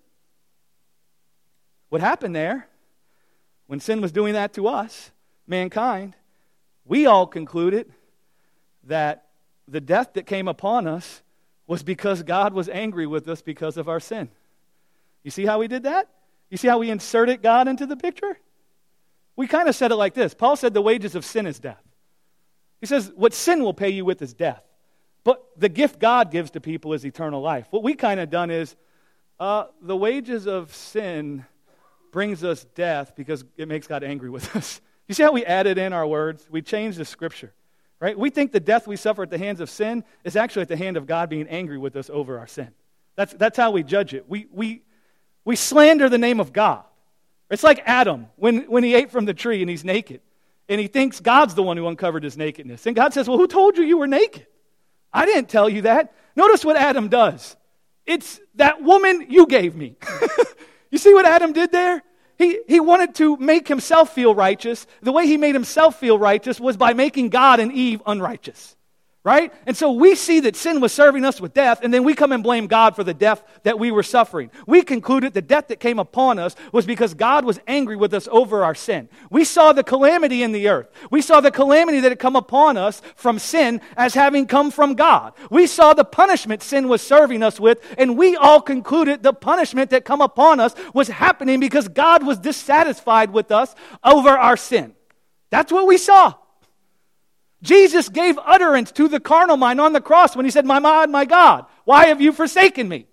what happened there, when sin was doing that to us, mankind, we all concluded that the death that came upon us was because God was angry with us because of our sin. You see how we did that? You see how we inserted God into the picture? We kind of said it like this. Paul said the wages of sin is death. He says what sin will pay you with is death. But the gift God gives to people is eternal life. What we kind of done is uh, the wages of sin brings us death because it makes God angry with us. You see how we added in our words? We changed the scripture, right? We think the death we suffer at the hands of sin is actually at the hand of God being angry with us over our sin. That's, that's how we judge it. We, we, we slander the name of God. It's like Adam when, when he ate from the tree and he's naked. And he thinks God's the one who uncovered his nakedness. And God says, well, who told you you were naked? I didn't tell you that. Notice what Adam does. It's that woman you gave me. You see what Adam did there? He, he wanted to make himself feel righteous. The way he made himself feel righteous was by making God and Eve unrighteous. Right? And so we see that sin was serving us with death, and then we come and blame God for the death that we were suffering. We concluded the death that came upon us was because God was angry with us over our sin. We saw the calamity in the earth. We saw the calamity that had come upon us from sin as having come from God. We saw the punishment sin was serving us with, and we all concluded the punishment that come upon us was happening because God was dissatisfied with us over our sin. That's what we saw. Jesus gave utterance to the carnal mind on the cross when he said, my God, my God, why have you forsaken me?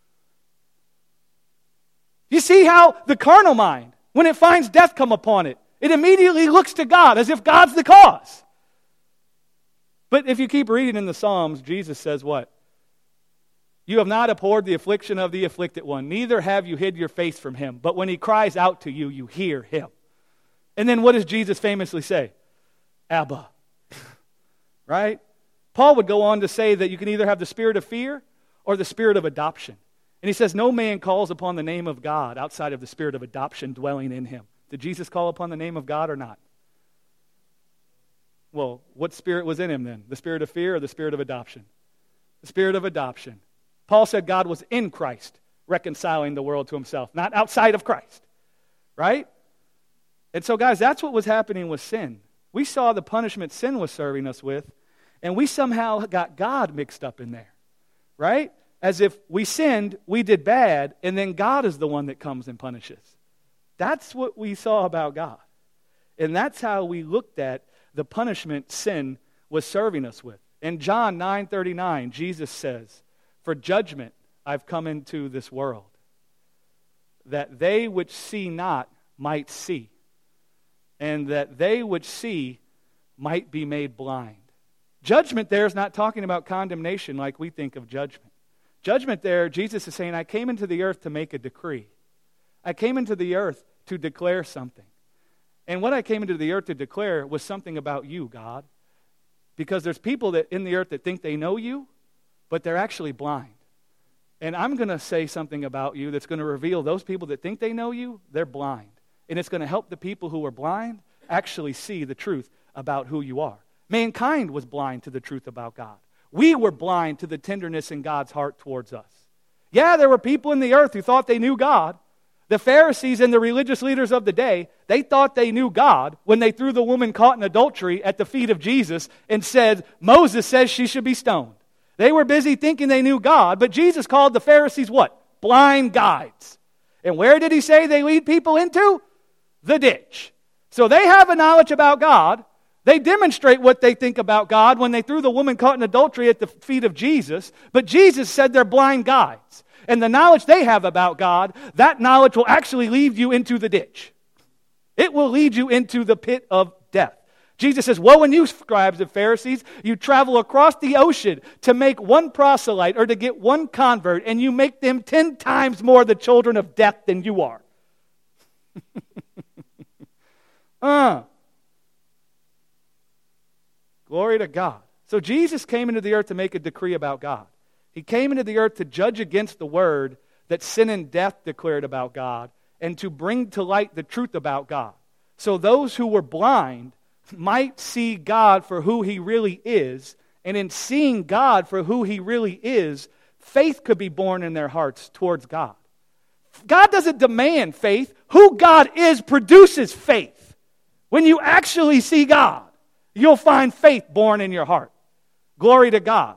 You see how the carnal mind, when it finds death come upon it, it immediately looks to God as if God's the cause. But if you keep reading in the Psalms, Jesus says what? You have not abhorred the affliction of the afflicted one, neither have you hid your face from him. But when he cries out to you, you hear him. And then what does Jesus famously say? Abba. Right? Paul would go on to say that you can either have the spirit of fear or the spirit of adoption. And he says, no man calls upon the name of God outside of the spirit of adoption dwelling in him. Did Jesus call upon the name of God or not? Well, what spirit was in him then? The spirit of fear or the spirit of adoption? The spirit of adoption. Paul said God was in Christ, reconciling the world to himself, not outside of Christ. Right? And so, guys, that's what was happening with sin. We saw the punishment sin was serving us with, and we somehow got God mixed up in there, right? As if we sinned, we did bad, and then God is the one that comes and punishes. That's what we saw about God. And that's how we looked at the punishment sin was serving us with. In John nine thirty-nine, Jesus says, for judgment I've come into this world, that they which see not might see, and that they which see might be made blind. Judgment there is not talking about condemnation like we think of judgment. Judgment there, Jesus is saying, I came into the earth to make a decree. I came into the earth to declare something. And what I came into the earth to declare was something about you, God. Because there's people that in the earth that think they know you, but they're actually blind. And I'm going to say something about you that's going to reveal those people that think they know you, they're blind. And it's going to help the people who are blind actually see the truth about who you are. Mankind was blind to the truth about God. We were blind to the tenderness in God's heart towards us. Yeah, there were people in the earth who thought they knew God. The Pharisees and the religious leaders of the day, they thought they knew God when they threw the woman caught in adultery at the feet of Jesus and said, Moses says she should be stoned. They were busy thinking they knew God, but Jesus called the Pharisees what? Blind guides. And where did he say they lead people into? The ditch. So they have a knowledge about God. They demonstrate what they think about God when they threw the woman caught in adultery at the feet of Jesus. But Jesus said they're blind guides. And the knowledge they have about God, that knowledge will actually lead you into the ditch. It will lead you into the pit of death. Jesus says, woe unto you, scribes and Pharisees, you travel across the ocean to make one proselyte or to get one convert, and you make them ten times more the children of death than you are. uh. Glory to God. So Jesus came into the earth to make a decree about God. He came into the earth to judge against the word that sin and death declared about God and to bring to light the truth about God. So those who were blind might see God for who He really is, and in seeing God for who He really is, faith could be born in their hearts towards God. God doesn't demand faith. Who God is produces faith. When you actually see God, you'll find faith born in your heart. Glory to God.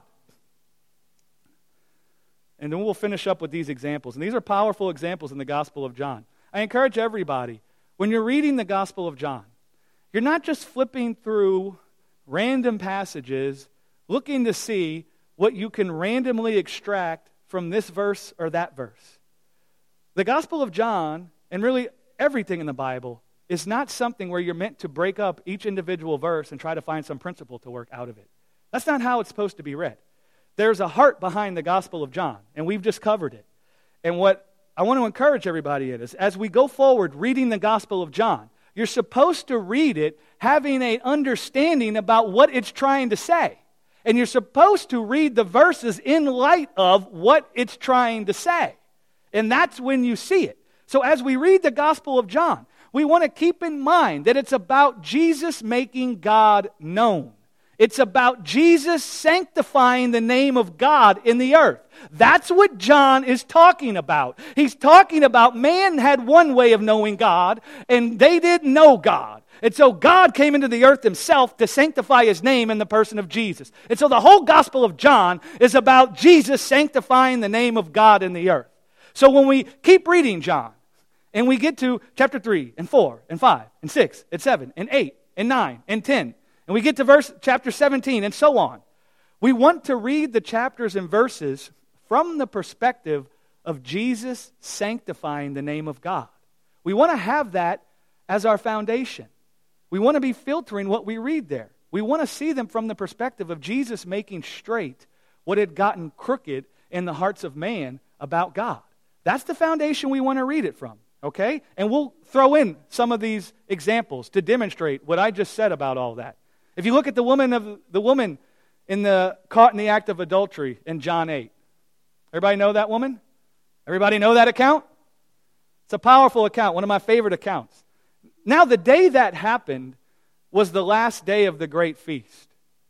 And then we'll finish up with these examples. And these are powerful examples in the Gospel of John. I encourage everybody, when you're reading the Gospel of John, you're not just flipping through random passages looking to see what you can randomly extract from this verse or that verse. The Gospel of John, and really everything in the Bible, is not something where you're meant to break up each individual verse and try to find some principle to work out of it. That's not how it's supposed to be read. There's a heart behind the Gospel of John, and we've just covered it. And what I want to encourage everybody in is, as we go forward reading the Gospel of John, you're supposed to read it having an understanding about what it's trying to say. And you're supposed to read the verses in light of what it's trying to say. And that's when you see it. So as we read the Gospel of John, we want to keep in mind that it's about Jesus making God known. It's about Jesus sanctifying the name of God in the earth. That's what John is talking about. He's talking about man had one way of knowing God, and they didn't know God. And so God came into the earth Himself to sanctify His name in the person of Jesus. And so the whole Gospel of John is about Jesus sanctifying the name of God in the earth. So when we keep reading John, and we get to chapter three, and four, and five, and six, and seven, and eight, and nine, and ten, and we get to verse chapter seventeen, and so on, we want to read the chapters and verses from the perspective of Jesus sanctifying the name of God. We want to have that as our foundation. We want to be filtering what we read there. We want to see them from the perspective of Jesus making straight what had gotten crooked in the hearts of man about God. That's the foundation we want to read it from, okay? And we'll throw in some of these examples to demonstrate what I just said about all that. If you look at the woman of the woman in the caught in the act of adultery in John eight. Everybody know that woman? Everybody know that account? It's a powerful account, one of my favorite accounts. Now, the day that happened was the last day of the great feast.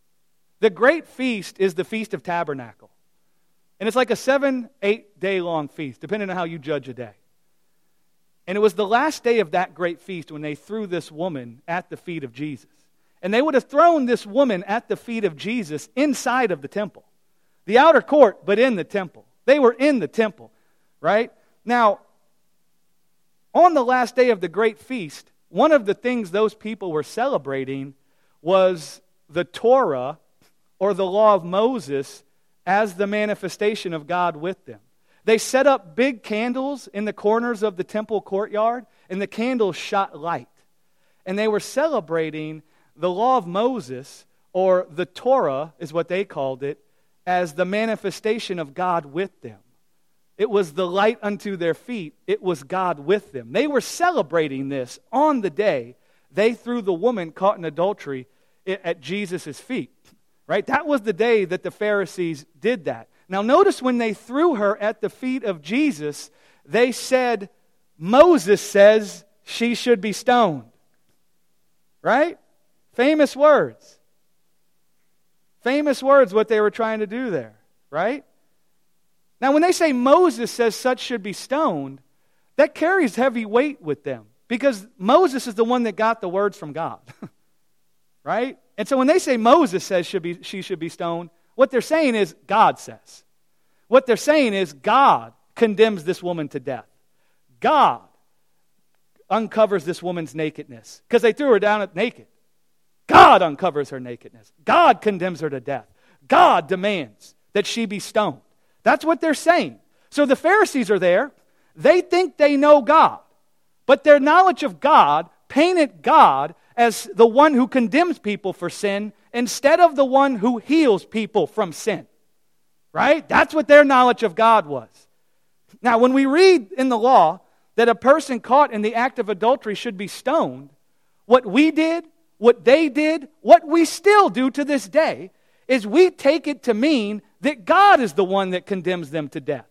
The great feast is the Feast of Tabernacle. And it's like a seven, eight day long feast, depending on how you judge a day. And it was the last day of that great feast when they threw this woman at the feet of Jesus. And they would have thrown this woman at the feet of Jesus inside of the temple. The outer court, but in the temple. They were in the temple, right? Now, on the last day of the great feast, one of the things those people were celebrating was the Torah, or the law of Moses, as the manifestation of God with them. They set up big candles in the corners of the temple courtyard, and the candles shot light. And they were celebrating the law of Moses, or the Torah is what they called it, as the manifestation of God with them. It was the light unto their feet. It was God with them. They were celebrating this on the day they threw the woman caught in adultery at Jesus' feet. Right? That was the day that the Pharisees did that. Now notice when they threw her at the feet of Jesus, they said, Moses says she should be stoned. Right? Famous words. Famous words what they were trying to do there. Right? Now when they say Moses says such should be stoned, that carries heavy weight with them. Because Moses is the one that got the words from God. Right? And so when they say Moses says should be, she should be stoned, what they're saying is God says. What they're saying is God condemns this woman to death. God uncovers this woman's nakedness. Because they threw her down at naked. God uncovers her nakedness. God condemns her to death. God demands that she be stoned. That's what they're saying. So the Pharisees are there. They think they know God. But their knowledge of God painted God as the one who condemns people for sin instead of the one who heals people from sin. Right? That's what their knowledge of God was. Now, when we read in the law that a person caught in the act of adultery should be stoned, what we did, what they did, what we still do to this day, is we take it to mean that God is the one that condemns them to death.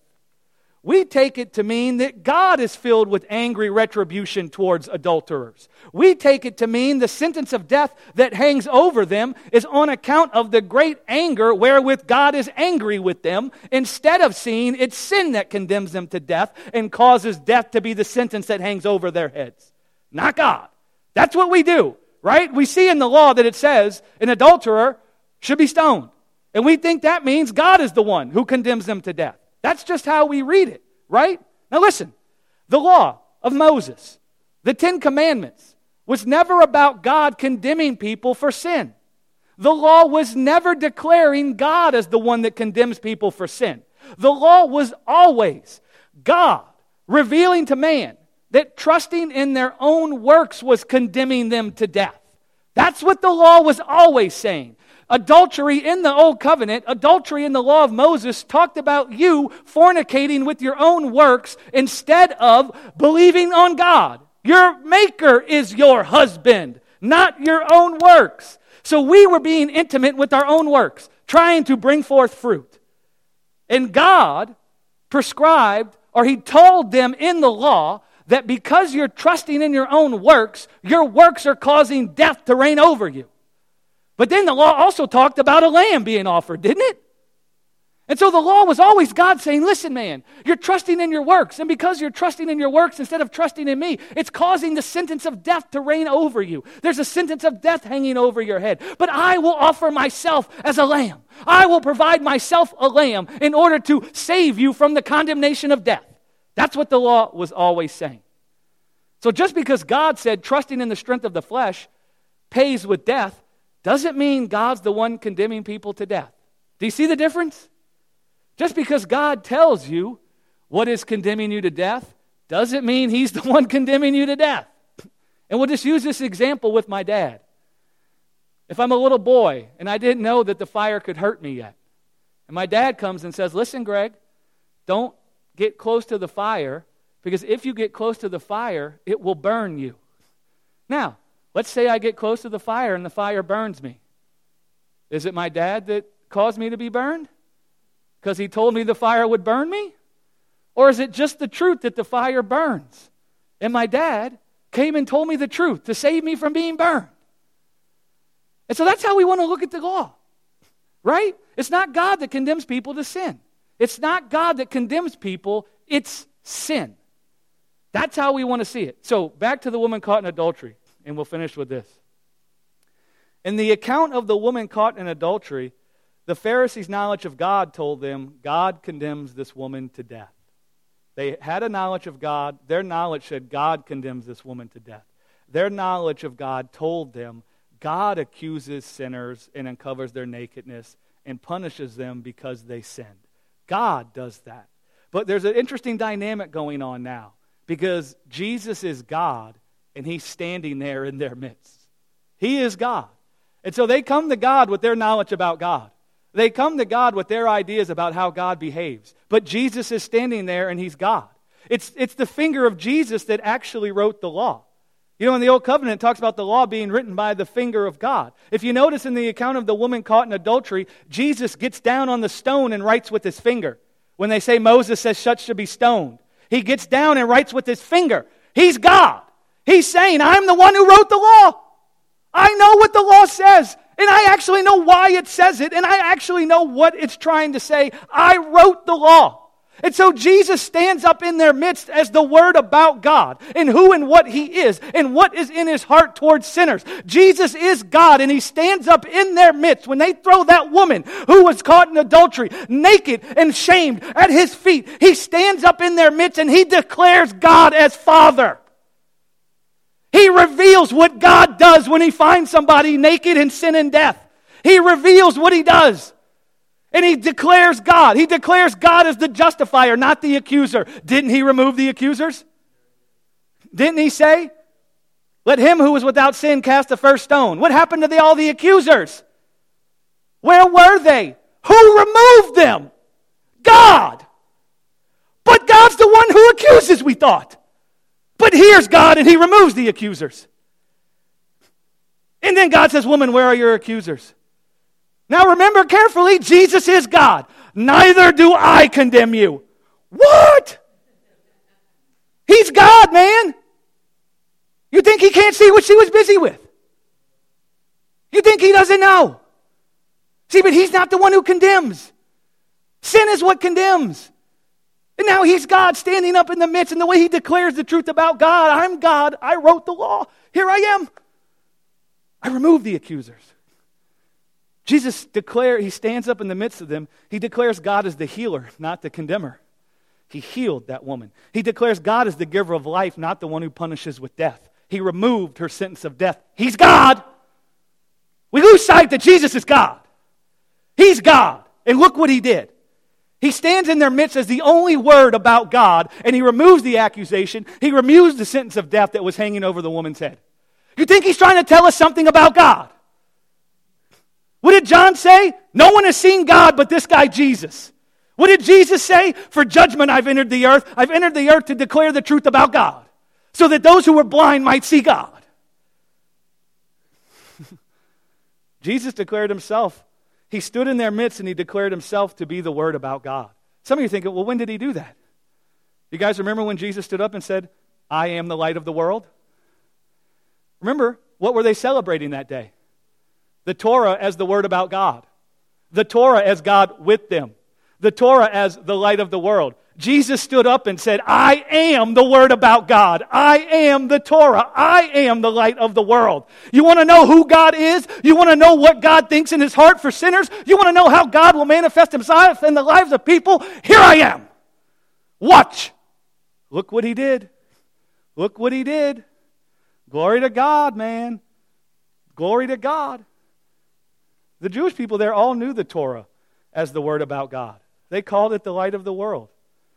We take it to mean that God is filled with angry retribution towards adulterers. We take it to mean the sentence of death that hangs over them is on account of the great anger wherewith God is angry with them, instead of seeing it's sin that condemns them to death and causes death to be the sentence that hangs over their heads. Not God. That's what we do, right? We see in the law that it says an adulterer should be stoned. And we think that means God is the one who condemns them to death. That's just how we read it, right? Now listen, the law of Moses, the Ten Commandments, was never about God condemning people for sin. The law was never declaring God as the one that condemns people for sin. The law was always God revealing to man that trusting in their own works was condemning them to death. That's what the law was always saying. Adultery in the Old Covenant, adultery in the law of Moses talked about you fornicating with your own works instead of believing on God. Your Maker is your husband, not your own works. So we were being intimate with our own works, trying to bring forth fruit. And God prescribed, or He told them in the law, that because you're trusting in your own works, your works are causing death to reign over you. But then the law also talked about a lamb being offered, didn't it? And so the law was always God saying, listen, man, you're trusting in your works. And because you're trusting in your works instead of trusting in me, it's causing the sentence of death to reign over you. There's a sentence of death hanging over your head. But I will offer myself as a lamb. I will provide myself a lamb in order to save you from the condemnation of death. That's what the law was always saying. So just because God said trusting in the strength of the flesh pays with death, doesn't mean God's the one condemning people to death. Do you see the difference? Just because God tells you what is condemning you to death doesn't mean He's the one condemning you to death. And we'll just use this example with my dad. If I'm a little boy and I didn't know that the fire could hurt me yet, and my dad comes and says, listen, Greg, don't get close to the fire, because if you get close to the fire, it will burn you. Now, let's say I get close to the fire and the fire burns me. Is it my dad that caused me to be burned? Because he told me the fire would burn me? Or is it just the truth that the fire burns? And my dad came and told me the truth to save me from being burned. And so that's how we want to look at the law, right? It's not God that condemns people to sin. It's not God that condemns people, it's sin. That's how we want to see it. So back to the woman caught in adultery. And we'll finish with this. In the account of the woman caught in adultery, the Pharisees' knowledge of God told them, God condemns this woman to death. They had a knowledge of God. Their knowledge said, God condemns this woman to death. Their knowledge of God told them, God accuses sinners and uncovers their nakedness and punishes them because they sinned. God does that. But there's an interesting dynamic going on now because Jesus is God and he's standing there in their midst. He is God. And so they come to God with their knowledge about God. They come to God with their ideas about how God behaves. But Jesus is standing there and he's God. It's, it's the finger of Jesus that actually wrote the law. You know, in the Old Covenant, it talks about the law being written by the finger of God. If you notice in the account of the woman caught in adultery, Jesus gets down on the stone and writes with his finger. When they say Moses says such should be stoned, he gets down and writes with his finger. He's God. He's saying, I'm the one who wrote the law. I know what the law says. And I actually know why it says it. And I actually know what it's trying to say. I wrote the law. And so Jesus stands up in their midst as the Word about God and who and what He is and what is in His heart towards sinners. Jesus is God and He stands up in their midst. When they throw that woman who was caught in adultery, naked and shamed at His feet, He stands up in their midst and He declares God as Father. He reveals what God does when He finds somebody naked in sin and death. He reveals what He does. And He declares God. He declares God as the justifier, not the accuser. Didn't He remove the accusers? Didn't He say, let him who was without sin cast the first stone? What happened to the, all the accusers? Where were they? Who removed them? God. But God's the one who accuses, we thought. But here's God and He removes the accusers. And then God says, woman, where are your accusers? Now remember carefully, Jesus is God. Neither do I condemn you. What? He's God, man. You think He can't see what she was busy with? You think He doesn't know? See, but He's not the one who condemns. Sin is what condemns. And now He's God standing up in the midst, and the way He declares the truth about God, I'm God, I wrote the law, here I am. I remove the accusers. Jesus declare, He stands up in the midst of them. He declares God as the healer, not the condemner. He healed that woman. He declares God as the giver of life, not the one who punishes with death. He removed her sentence of death. He's God. We lose sight that Jesus is God. He's God. And look what He did. He stands in their midst as the only word about God, and He removes the accusation. He removes the sentence of death that was hanging over the woman's head. You think He's trying to tell us something about God? What did John say? No one has seen God but this guy Jesus. What did Jesus say? For judgment I've entered the earth. I've entered the earth to declare the truth about God, so that those who were blind might see God. Jesus declared Himself. He stood in their midst and He declared Himself to be the Word about God. Some of you think, well, when did He do that? You guys remember when Jesus stood up and said, I am the light of the world? Remember, what were they celebrating that day? The Torah as the Word about God. The Torah as God with them. The Torah as the light of the world. Jesus stood up and said, I am the Word about God. I am the Torah. I am the light of the world. You want to know who God is? You want to know what God thinks in His heart for sinners? You want to know how God will manifest Himself in the lives of people? Here I am. Watch. Look what He did. Look what He did. Glory to God, man. Glory to God. The Jewish people there all knew the Torah as the Word about God. They called it the light of the world.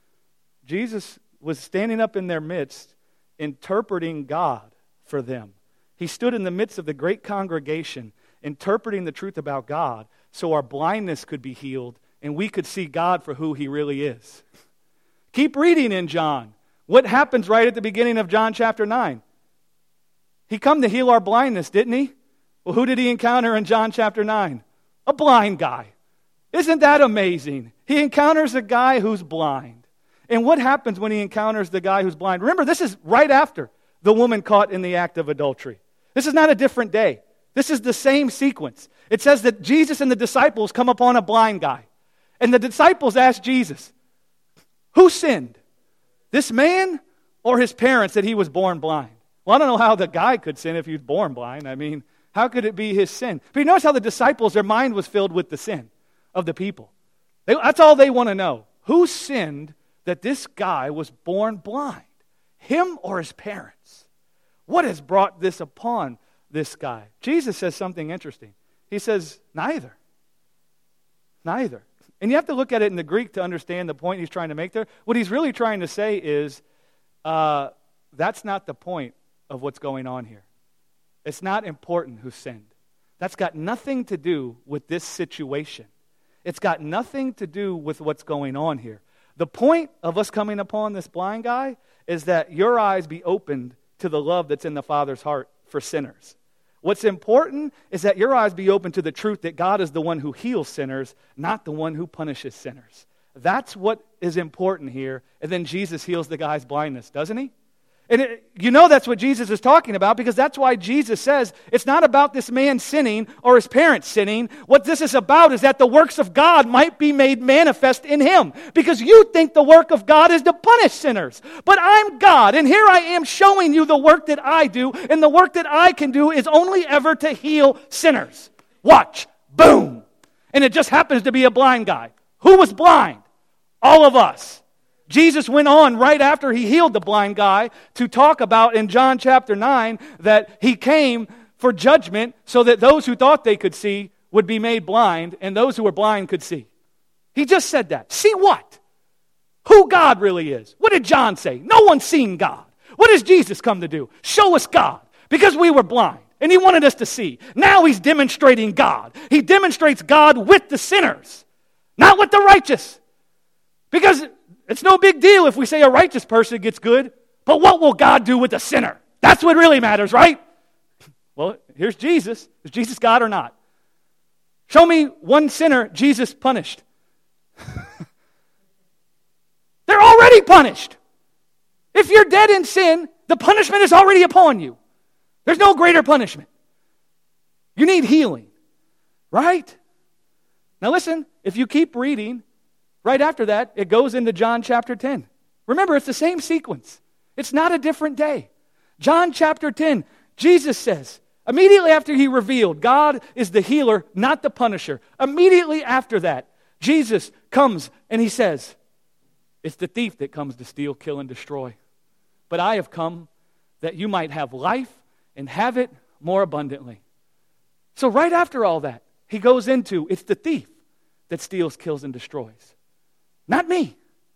Jesus was standing up in their midst, interpreting God for them. He stood in the midst of the great congregation, interpreting the truth about God, so our blindness could be healed and we could see God for who He really is. Keep reading in John. What happens right at the beginning of John chapter nine? He come to heal our blindness, didn't He? Well, who did He encounter in John chapter nine? A blind guy. Isn't that amazing? He encounters a guy who's blind. And what happens when He encounters the guy who's blind? Remember, this is right after the woman caught in the act of adultery. This is not a different day. This is the same sequence. It says that Jesus and the disciples come upon a blind guy. And the disciples ask Jesus, who sinned? This man or his parents that he was born blind? Well, I don't know how the guy could sin if he was born blind. I mean, how could it be his sin? But you notice how the disciples, their mind was filled with the sin of the people. They, that's all they want to know. Who sinned that this guy was born blind? Him or his parents? What has brought this upon this guy? Jesus says something interesting. He says, neither. Neither. And you have to look at it in the Greek to understand the point he's trying to make there. What he's really trying to say is, uh, that's not the point of what's going on here. It's not important who sinned. That's got nothing to do with this situation. It's got nothing to do with what's going on here. The point of us coming upon this blind guy is that your eyes be opened to the love that's in the Father's heart for sinners. What's important is that your eyes be open to the truth that God is the one who heals sinners, not the one who punishes sinners. That's what is important here. And then Jesus heals the guy's blindness, doesn't he? And it, you know that's what Jesus is talking about, because that's why Jesus says it's not about this man sinning or his parents sinning. What this is about is that the works of God might be made manifest in him. Because you think the work of God is to punish sinners. But I'm God, and here I am showing you the work that I do, and the work that I can do is only ever to heal sinners. Watch. Boom. And it just happens to be a blind guy. Who was blind? All of us. Jesus went on right after he healed the blind guy to talk about in John chapter nine that he came for judgment so that those who thought they could see would be made blind and those who were blind could see. He just said that. See what? Who God really is. What did John say? No one's seen God. What does Jesus come to do? Show us God, because we were blind and he wanted us to see. Now he's demonstrating God. He demonstrates God with the sinners, not with the righteous. Because it's no big deal if we say a righteous person gets good, but what will God do with a sinner? That's what really matters, right? Well, here's Jesus. Is Jesus God or not? Show me one sinner Jesus punished. They're already punished. If you're dead in sin, the punishment is already upon you. There's no greater punishment. You need healing, right? Now listen, if you keep reading, right after that, it goes into John chapter ten. Remember, it's the same sequence. It's not a different day. John chapter ten, Jesus says, immediately after he revealed God is the healer, not the punisher. Immediately after that, Jesus comes and he says, it's the thief that comes to steal, kill, and destroy. But I have come that you might have life and have it more abundantly. So right after all that, he goes into, it's the thief that steals, kills, and destroys. Not me.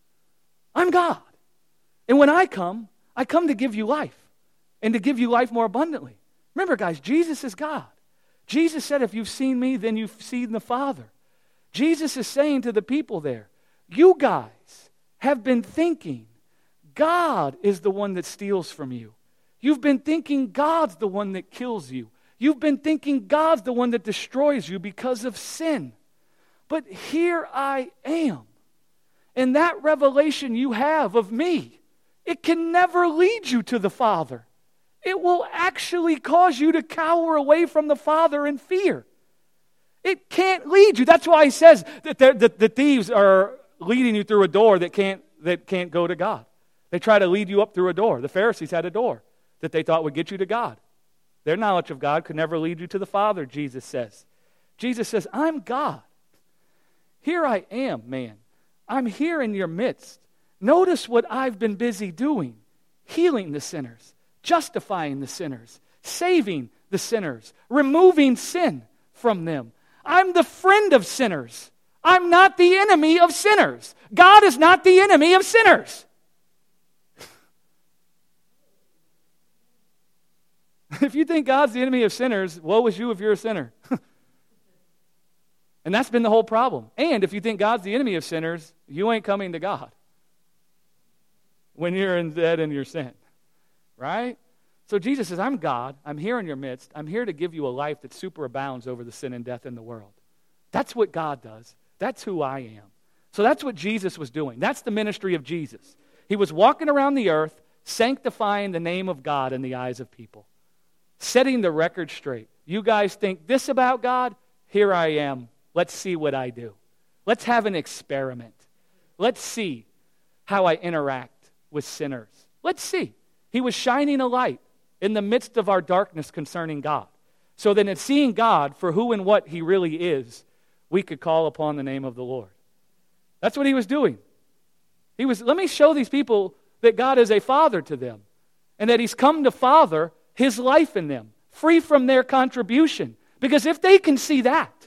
I'm God. And when I come, I come to give you life and to give you life more abundantly. Remember, guys, Jesus is God. Jesus said, if you've seen me, then you've seen the Father. Jesus is saying to the people there, you guys have been thinking God is the one that steals from you. You've been thinking God's the one that kills you. You've been thinking God's the one that destroys you because of sin. But here I am. And that revelation you have of me, it can never lead you to the Father. It will actually cause you to cower away from the Father in fear. It can't lead you. That's why he says that the, the thieves are leading you through a door that can't, that can't go to God. They try to lead you up through a door. The Pharisees had a door that they thought would get you to God. Their knowledge of God could never lead you to the Father, Jesus says. Jesus says, I'm God. Here I am, man. I'm here in your midst. Notice what I've been busy doing. Healing the sinners, justifying the sinners, saving the sinners, removing sin from them. I'm the friend of sinners. I'm not the enemy of sinners. God is not the enemy of sinners. If you think God's the enemy of sinners, woe is you if you're a sinner. And that's been the whole problem. And if you think God's the enemy of sinners, you ain't coming to God when you're in dead in your sin. Right? So Jesus says, I'm God. I'm here in your midst. I'm here to give you a life that superabounds over the sin and death in the world. That's what God does. That's who I am. So that's what Jesus was doing. That's the ministry of Jesus. He was walking around the earth, sanctifying the name of God in the eyes of people, setting the record straight. You guys think this about God? Here I am. Let's see what I do. Let's have an experiment. Let's see how I interact with sinners. Let's see. He was shining a light in the midst of our darkness concerning God, so that in seeing God for who and what he really is, we could call upon the name of the Lord. That's what he was doing. He was, let me show these people that God is a father to them, and that he's come to father his life in them, free from their contribution. Because if they can see that,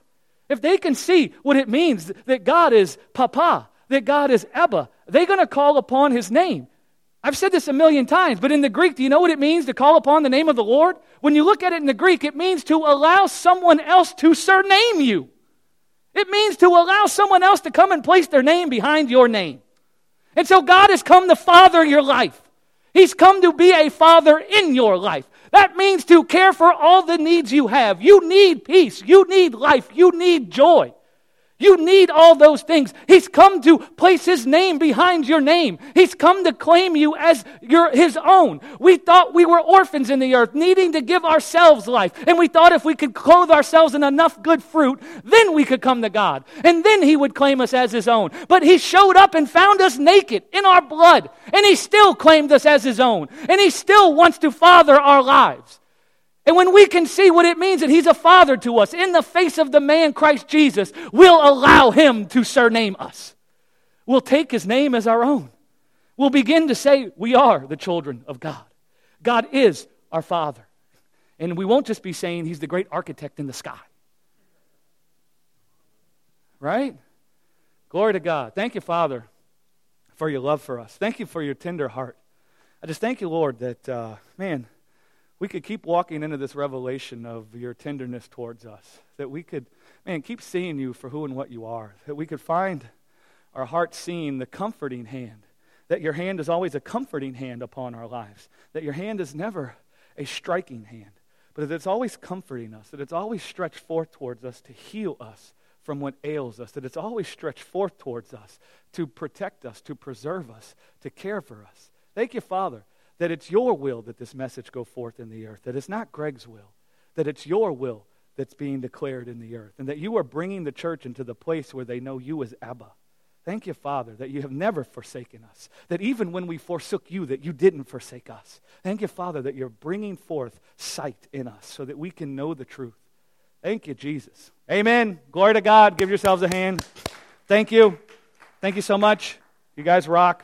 if they can see what it means that God is Papa, that God is Abba, they're going to call upon His name. I've said this a million times, but in the Greek, do you know what it means to call upon the name of the Lord? When you look at it in the Greek, it means to allow someone else to surname you. It means to allow someone else to come and place their name behind your name. And so God has come to father your life. He's come to be a father in your life. That means to care for all the needs you have. You need peace. You need life. You need joy. You need all those things. He's come to place His name behind your name. He's come to claim you as your, His own. We thought we were orphans in the earth, needing to give ourselves life. And we thought if we could clothe ourselves in enough good fruit, then we could come to God. And then He would claim us as His own. But He showed up and found us naked in our blood. And He still claimed us as His own. And He still wants to father our lives. And when we can see what it means that He's a father to us in the face of the man Christ Jesus, we'll allow Him to surname us. We'll take His name as our own. We'll begin to say we are the children of God. God is our Father. And we won't just be saying He's the great architect in the sky. Right? Glory to God. Thank you, Father, for your love for us. Thank you for your tender heart. I just thank you, Lord, that, uh, man, we could keep walking into this revelation of your tenderness towards us. That we could, man, keep seeing you for who and what you are. That we could find our hearts seeing the comforting hand. That your hand is always a comforting hand upon our lives. That your hand is never a striking hand. But that it's always comforting us. That it's always stretched forth towards us to heal us from what ails us. That it's always stretched forth towards us to protect us, to preserve us, to care for us. Thank you, Father, that it's your will that this message go forth in the earth, that it's not Greg's will, that it's your will that's being declared in the earth, and that you are bringing the church into the place where they know you as Abba. Thank you, Father, that you have never forsaken us, that even when we forsook you, that you didn't forsake us. Thank you, Father, that you're bringing forth sight in us so that we can know the truth. Thank you, Jesus. Amen. Glory to God. Give yourselves a hand. Thank you. Thank you so much. You guys rock.